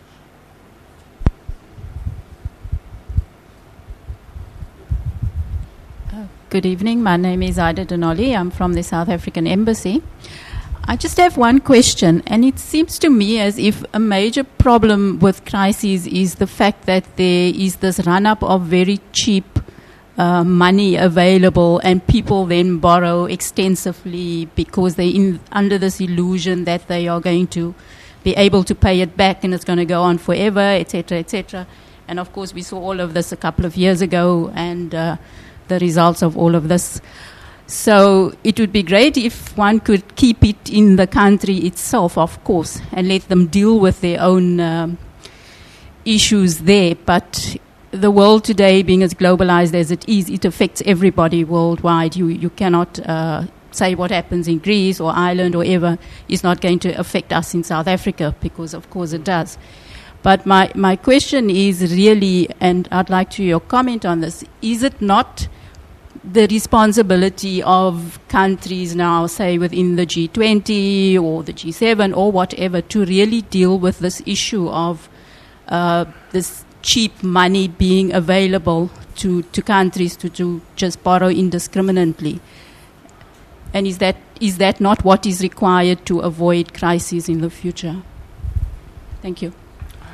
Uh, good evening. My name is Ida Denoli. I'm from the South African Embassy. I just have one question, and it seems to me as if a major problem with crises is the fact that there is this run-up of very cheap uh, money available, and people then borrow extensively because they're in, under this illusion that they are going to be able to pay it back and it's going to go on forever, et cetera, et cetera. And of course, we saw all of this a couple of years ago, and uh, the results of all of this. So it would be great if one could keep it in the country itself, of course, and let them deal with their own um, issues there. But the world today, being as globalized as it is, it affects everybody worldwide. You you cannot uh, say what happens in Greece or Ireland or ever is not going to affect us in South Africa, because of course it does. But my, my question is really, and I'd like to your comment on this, is it not the responsibility of countries now, say within the G twenty or the G seven or whatever, to really deal with this issue of uh, this cheap money being available to, to countries to, to just borrow indiscriminately? And is that is that not what is required to avoid crises in the future? Thank you.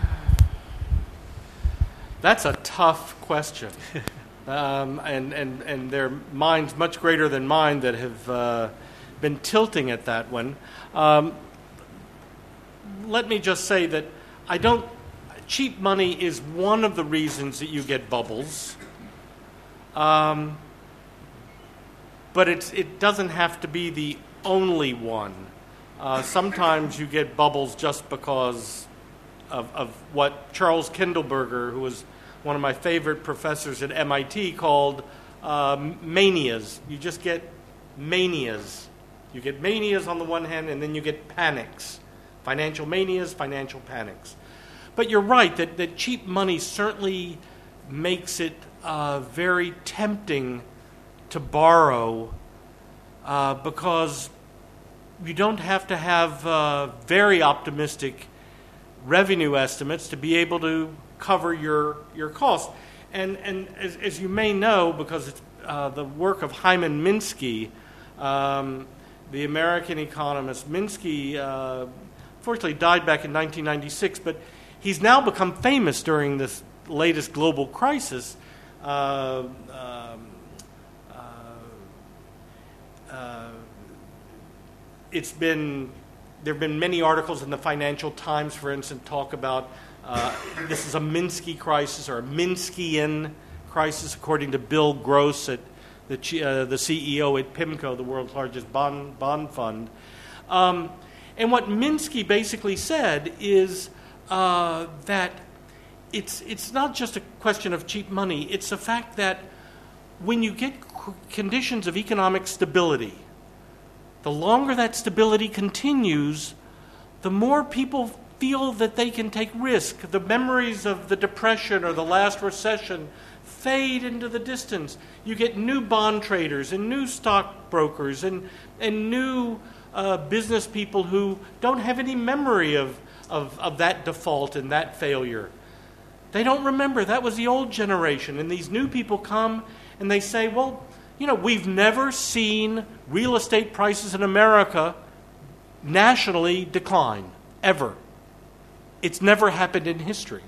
That's a tough question. um, and, and, and there are minds much greater than mine that have uh, been tilting at that one. Um, let me just say that I don't... Cheap money is one of the reasons that you get bubbles. Um, but it's, it doesn't have to be the only one. Uh, sometimes you get bubbles just because of, of what Charles Kindleberger, who was one of my favorite professors at M I T, called uh, manias. You just get manias. You get manias on the one hand, and then you get panics. Financial manias, financial panics. But you're right that, that cheap money certainly makes it uh, very tempting to borrow uh, because you don't have to have uh, very optimistic revenue estimates to be able to cover your your costs. And and as, as you may know, because it's uh, the work of Hyman Minsky, um, the American economist, Minsky uh, unfortunately died back in nineteen ninety-six, but he's now become famous during this latest global crisis. Uh, um, uh, uh, it's been there have been many articles in the Financial Times, for instance, talk about uh, this is a Minsky crisis or a Minskyan crisis, according to Bill Gross, at the uh, the C E O at PIMCO, the world's largest bond bond fund. Um, and what Minsky basically said is uh, that it's it's not just a question of cheap money. It's the fact that when you get c- conditions of economic stability, the longer that stability continues, the more people feel that they can take risk. The memories of the Depression or the last recession fade into the distance. You get new bond traders and new stockbrokers and, and new uh, business people who don't have any memory of, of, of that default and that failure. They don't remember. That was the old generation. And these new people come and they say, well, you know, we've never seen real estate prices in America nationally decline, ever. It's never happened in history.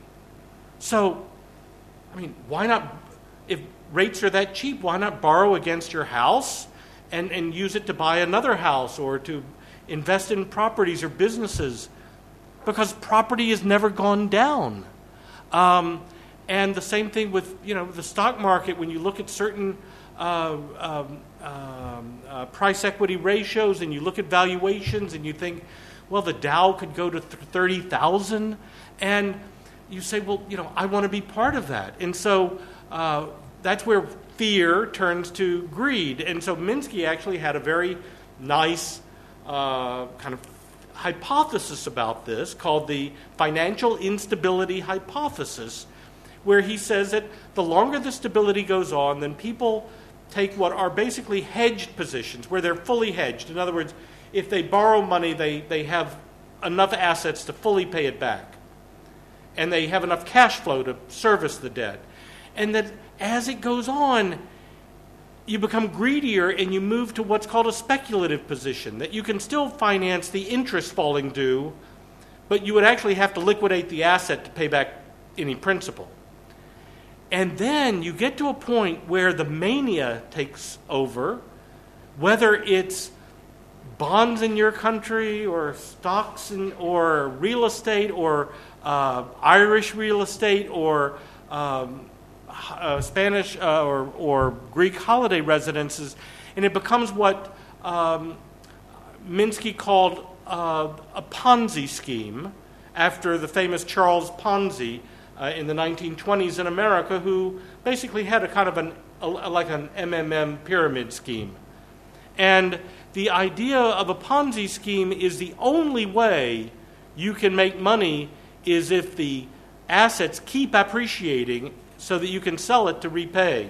So, I mean, why not, if rates are that cheap, why not borrow against your house and, and use it to buy another house or to invest in properties or businesses? Because property has never gone down. Um, and the same thing with, you know, the stock market. When you look at certain uh, um, um, uh, price equity ratios and you look at valuations and you think, well, the Dow could go to thirty thousand, and you say, well, you know, I want to be part of that. And so uh, that's where fear turns to greed. And so Minsky actually had a very nice uh, kind of hypothesis about this called the financial instability hypothesis, where he says that the longer the stability goes on, then people take what are basically hedged positions, where they're fully hedged. In other words, if they borrow money, they, they have enough assets to fully pay it back. And they have enough cash flow to service the debt. And that as it goes on, you become greedier and you move to what's called a speculative position, that you can still finance the interest falling due, but you would actually have to liquidate the asset to pay back any principal. And then you get to a point where the mania takes over, whether it's bonds in your country or stocks in, or real estate or uh, Irish real estate or um, uh, Spanish uh, or, or Greek holiday residences, and it becomes what um, Minsky called uh, a Ponzi scheme, after the famous Charles Ponzi uh, in the nineteen twenties in America, who basically had a kind of an a, like an M M M pyramid scheme. And the idea of a Ponzi scheme is the only way you can make money is if the assets keep appreciating so that you can sell it to repay.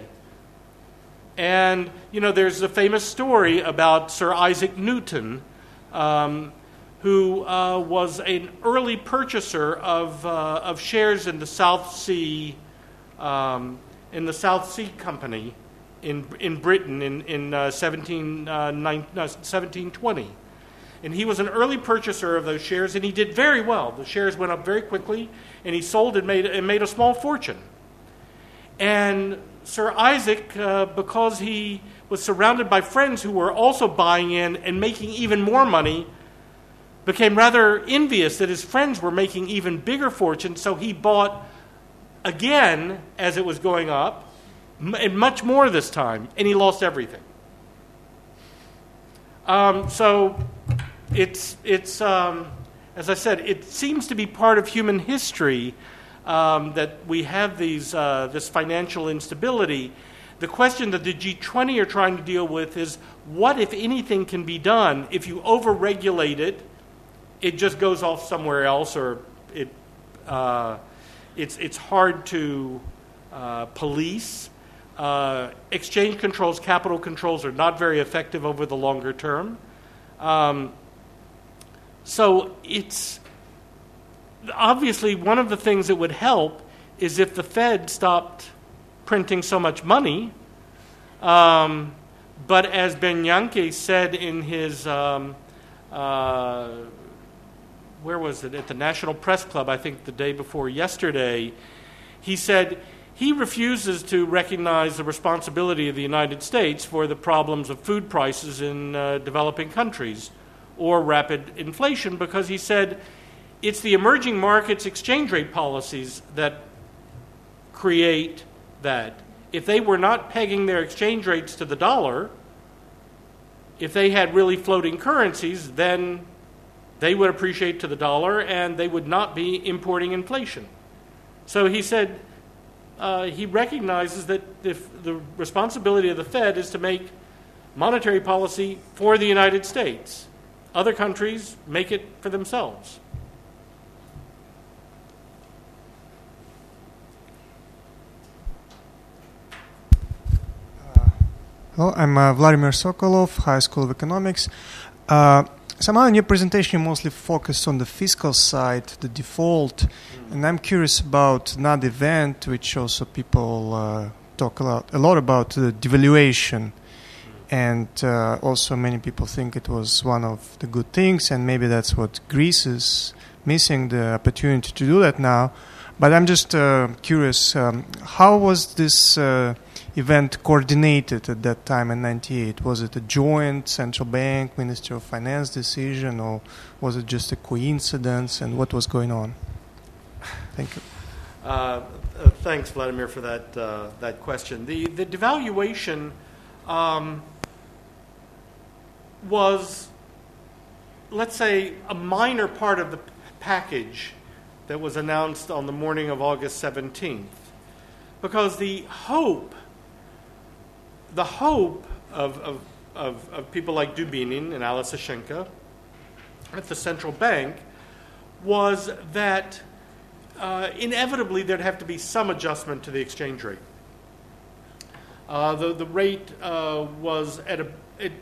And, you know, there's a famous story about Sir Isaac Newton, um, who uh, was an early purchaser of uh, of shares in the South Sea, um, in the South Sea Company, in in Britain in in uh, seventeen twenty. And he was an early purchaser of those shares, and he did very well. The shares went up very quickly, and he sold and made, and made a small fortune. And Sir Isaac, uh, because he was surrounded by friends who were also buying in and making even more money, became rather envious that his friends were making even bigger fortunes, so he bought again as it was going up, and much more this time, and he lost everything. Um, so it's, it's um, as I said, it seems to be part of human history um, that we have these uh, this financial instability. The question that the G twenty are trying to deal with is, what, if anything, can be done? If you over-regulate it, it just goes off somewhere else, or it uh, it's it's hard to uh, police. Uh, exchange controls, capital controls are not very effective over the longer term. Um, so it's obviously one of the things that would help is if the Fed stopped printing so much money. Um, but as Bernanke said in his, um, uh, where was it, at the National Press Club, I think the day before yesterday, he said he refuses to recognize the responsibility of the United States for the problems of food prices in uh, developing countries or rapid inflation, because he said it's the emerging markets exchange rate policies that create that. If they were not pegging their exchange rates to the dollar, if they had really floating currencies, then they would appreciate to the dollar and they would not be importing inflation. So he said, Uh, he recognizes that if the responsibility of the Fed is to make monetary policy for the United States. Other countries make it for themselves. Uh, hello, I'm uh, Vladimir Sokolov, High School of Economics. Uh, Somehow in your presentation you mostly focused on the fiscal side, the default, and I'm curious about another event which also people uh, talk a lot, a lot about, the devaluation. And uh, also many people think it was one of the good things, and maybe that's what Greece is missing, the opportunity to do that now. But I'm just uh, curious, um, how was this uh, event coordinated at that time in ninety-eight? Was it a joint central bank, Ministry of Finance decision, or was it just a coincidence, and what was going on? Thank you. Uh, uh, thanks, Vladimir, for that uh, that question. The the devaluation um, was, let's say, a minor part of the p- package that was announced on the morning of August seventeenth, because the hope, the hope of of, of, of people like Dubinin and Alisashenko at the central bank was that uh, inevitably there'd have to be some adjustment to the exchange rate. Uh, the the rate uh, was at a it,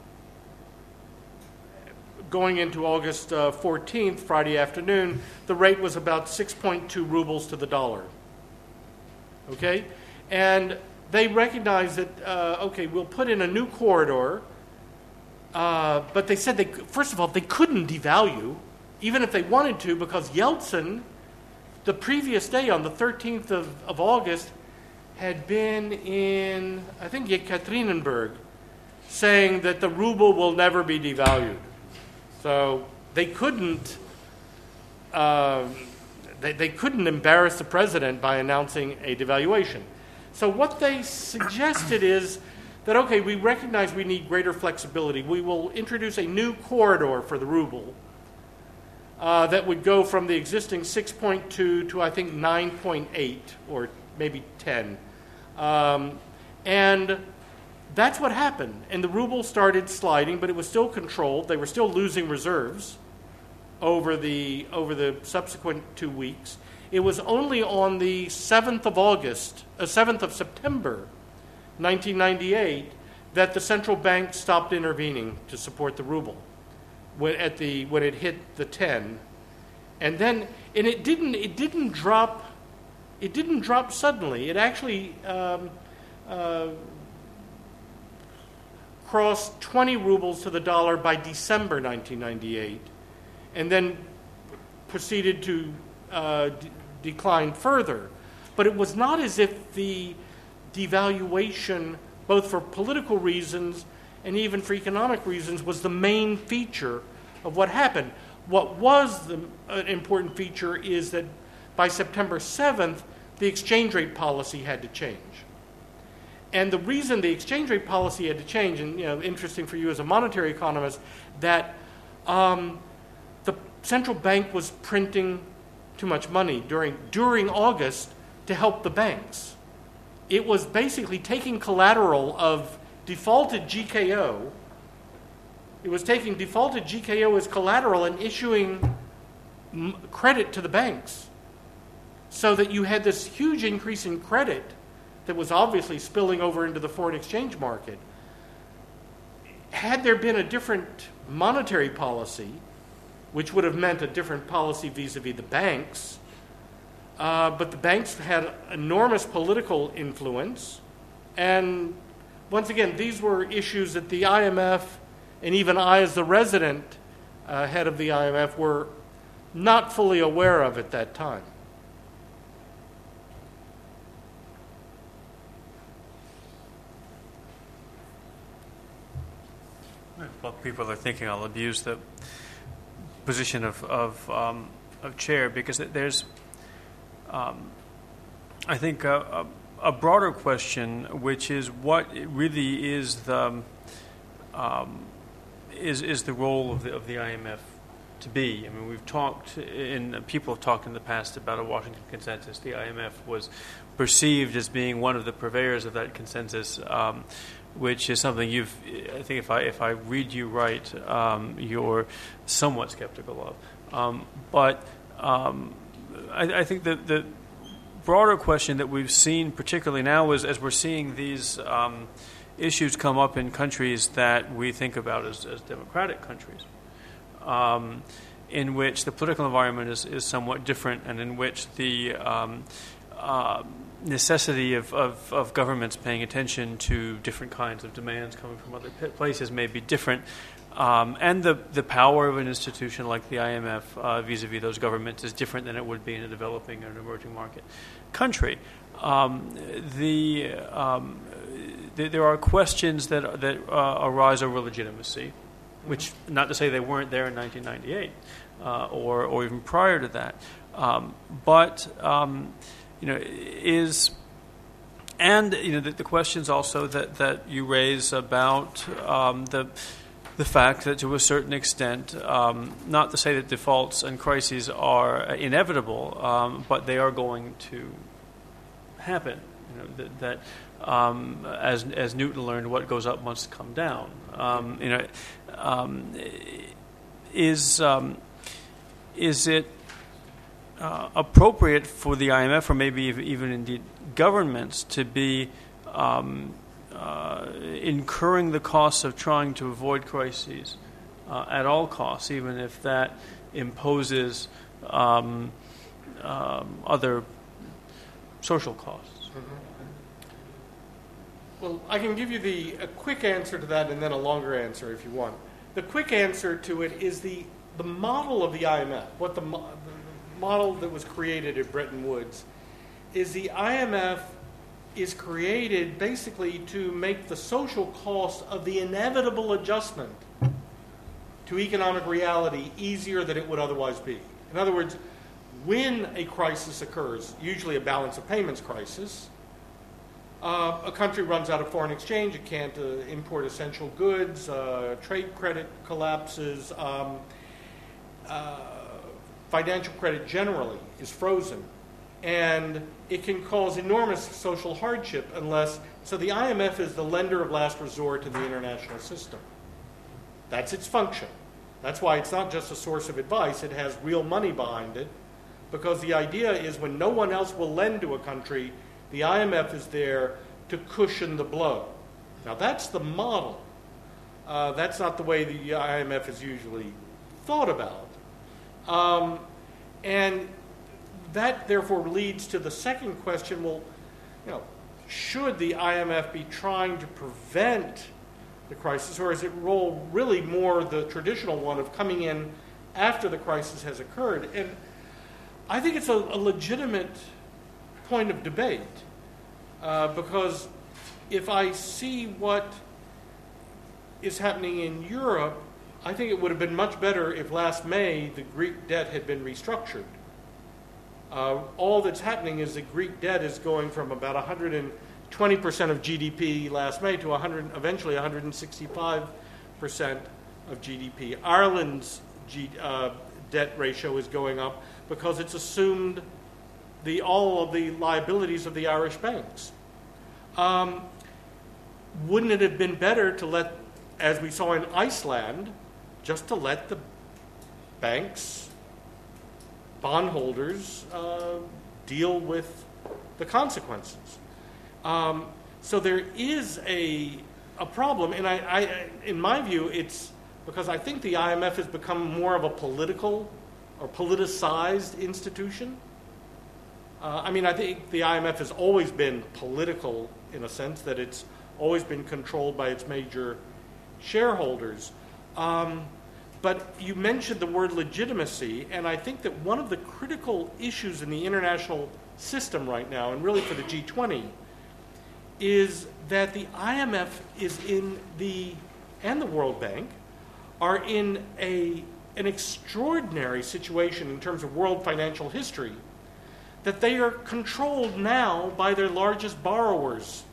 going into August uh, fourteenth, Friday afternoon, the rate was about six point two rubles to the dollar. Okay? And they recognized that, uh, okay, we'll put in a new corridor, uh, but they said, they first of all, they couldn't devalue, even if they wanted to, because Yeltsin, the previous day, on the thirteenth of, of August, had been in, I think, Yekaterinburg, saying that the ruble will never be devalued. So they couldn't uh, they, they couldn't embarrass the president by announcing a devaluation. So what they suggested is that, okay, we recognize we need greater flexibility. We will introduce a new corridor for the ruble uh, that would go from the existing six point two to, I think, nine point eight or maybe ten. Um, and that's what happened. And the ruble started sliding, but it was still controlled. They were still losing reserves over the over the subsequent two weeks. It was only on the seventh of August, uh, seventh of September, nineteen ninety-eight, that the central bank stopped intervening to support the ruble when at the when it hit the ten, and then and it didn't it didn't drop it didn't drop suddenly. It actually um, uh, crossed twenty rubles to the dollar by December nineteen ninety-eight, and then proceeded to uh, d- decline further. But it was not as if the devaluation, both for political reasons and even for economic reasons, was the main feature of what happened. What was the uh, important feature is that by September seventh, the exchange rate policy had to change. And the reason the exchange rate policy had to change, and you know, interesting for you as a monetary economist, that um, the central bank was printing too much money during during August to help the banks. It was basically taking collateral of defaulted G K O. It was taking defaulted G K O as collateral and issuing m- credit to the banks, so that you had this huge increase in credit that was obviously spilling over into the foreign exchange market. Had there been a different monetary policy, which would have meant a different policy vis-a-vis the banks, uh, but the banks had enormous political influence, and once again, these were issues that the I M F, and even I as the resident uh, head of the I M F, were not fully aware of at that time. Well, people are thinking I'll abuse the position of of, um, of chair, because there's, um, I think, a, a, a broader question, which is what really is the um, is is the role of the of the I M F to be. I mean, we've talked in people have talked in the past about a Washington consensus. The I M F was perceived as being one of the purveyors of that consensus. Um, which is something you've, I think if I if I read you right, um, you're somewhat skeptical of. Um, but um, I, I think that the broader question that we've seen, particularly now, is as we're seeing these um, issues come up in countries that we think about as, as democratic countries, um, in which the political environment is, is somewhat different, and in which the um, uh, necessity of, of, of governments paying attention to different kinds of demands coming from other p- places may be different, um, and the, the power of an institution like the I M F uh, vis-a-vis those governments is different than it would be in a developing or an emerging market country. Um, the, um, th- there are questions that that uh, arise over legitimacy, which not to say they weren't there in nineteen ninety-eight uh, or or even prior to that, um, but um, you know, is, and you know, the, the questions also that, that you raise about um, the the fact that to a certain extent, um, not to say that defaults and crises are inevitable, um, but they are going to happen. You know, that, that um, as as Newton learned, what goes up must come down. Um, you know, um, is um, is it Uh, appropriate for the I M F, or maybe even indeed governments, to be um, uh, incurring the costs of trying to avoid crises uh, at all costs, even if that imposes um, um, other social costs? Mm-hmm. Well, I can give you the a quick answer to that, and then a longer answer if you want. The quick answer to it is the the model of the I M F. What the, mo- the model that was created at Bretton Woods is the I M F is created basically to make the social cost of the inevitable adjustment to economic reality easier than it would otherwise be. In other words, when a crisis occurs, usually a balance of payments crisis, uh, a country runs out of foreign exchange, it can't uh, import essential goods, uh, trade credit collapses, um, uh, financial credit generally is frozen, and it can cause enormous social hardship unless, so the I M F is the lender of last resort in the international system. That's its function. That's why it's not just a source of advice, it has real money behind it, because the idea is when no one else will lend to a country, the I M F is there to cushion the blow. Now that's the model. Uh, that's not the way the I M F is usually thought about. Um, and that therefore leads to the second question, well, you know, should the I M F be trying to prevent the crisis, or is it role really more the traditional one of coming in after the crisis has occurred? And I think it's a, a legitimate point of debate, uh, because if I see what is happening in Europe, I think it would have been much better if last May the Greek debt had been restructured. Uh, all that's happening is that Greek debt is going from about one hundred twenty percent of G D P last May to one hundred, eventually one hundred sixty-five percent of G D P. Ireland's G, uh, debt ratio is going up because it's assumed the, all of the liabilities of the Irish banks. Um, wouldn't it have been better to let, as we saw in Iceland, just to let the banks, bondholders, uh, deal with the consequences? Um, so there is a a problem, and I, I, in my view, it's because I think the I M F has become more of a political or politicized institution. Uh, I mean, I think the I M F has always been political in a sense that it's always been controlled by its major shareholders. Um, but you mentioned the word legitimacy, and I think that one of the critical issues in the international system right now, and really for the G twenty, is that the I M F is in the, and the World Bank, are in a, an extraordinary situation in terms of world financial history, that they are controlled now by their largest borrowers.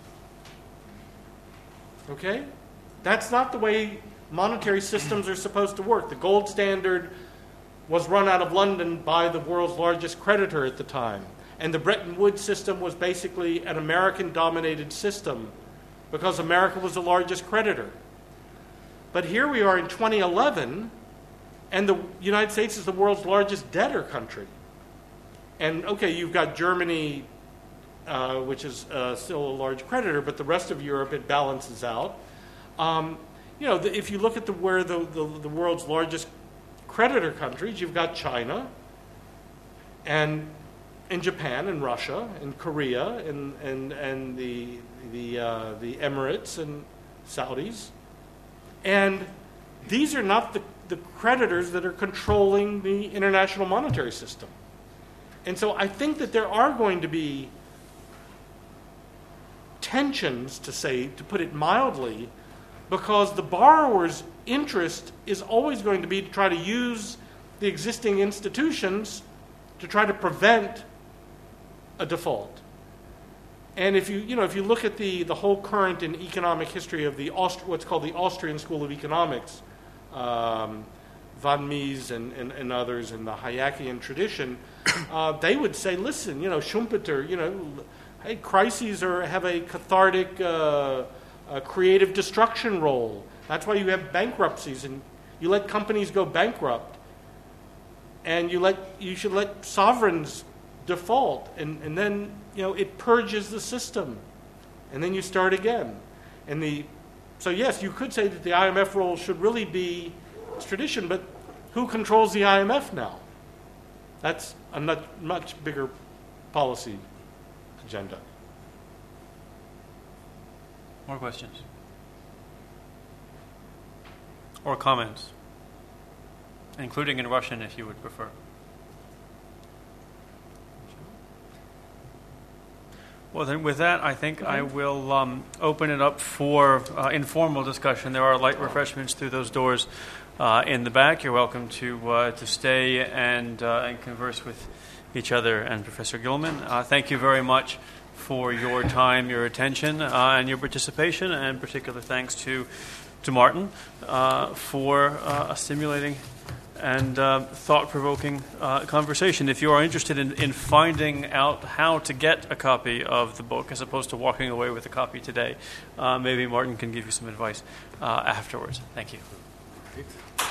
Okay? That's not the way monetary systems are supposed to work. The gold standard was run out of London by the world's largest creditor at the time. And the Bretton Woods system was basically an American-dominated system because America was the largest creditor. But here we are in twenty eleven, and the United States is the world's largest debtor country. And, okay, you've got Germany, uh, which is uh, still a large creditor, but the rest of Europe, it balances out. Um, you know, the, if you look at the, where the, the, the world's largest creditor countries, you've got China, and and Japan and Russia and Korea and and and the the uh, the Emirates and Saudis, and these are not the, the creditors that are controlling the international monetary system. And so I think that there are going to be tensions, to say, to put it mildly, because the borrower's interest is always going to be to try to use the existing institutions to try to prevent a default. And if you, you know, if you look at the, the whole current in economic history of the Aust- what's called the Austrian School of Economics, um, Von Mises and, and, and others in the Hayekian tradition, uh, they would say, listen, you know, Schumpeter, you know, hey, crises are, have a cathartic, uh, uh, creative destruction role. That's why you have bankruptcies, and you let companies go bankrupt, and you let you should let sovereigns default, and, and then, you know, it purges the system, and then you start again. And the so yes, you could say that the I M F role should really be its tradition, but who controls the I M F now? That's a much, much bigger policy agenda. More questions? Or comments? Including in Russian, if you would prefer. Well, then with that, I think I will um, open it up for uh, informal discussion. There are light refreshments through those doors uh, in the back. You're welcome to uh, to stay and uh, and converse with each other and Professor Gilman. Uh, thank you very much for your time, your attention, uh, and your participation, and particular thanks to to Martin uh, for uh, a stimulating and uh, thought-provoking uh, conversation. If you are interested in, in finding out how to get a copy of the book as opposed to walking away with a copy today, uh, maybe Martin can give you some advice uh, afterwards. Thank you.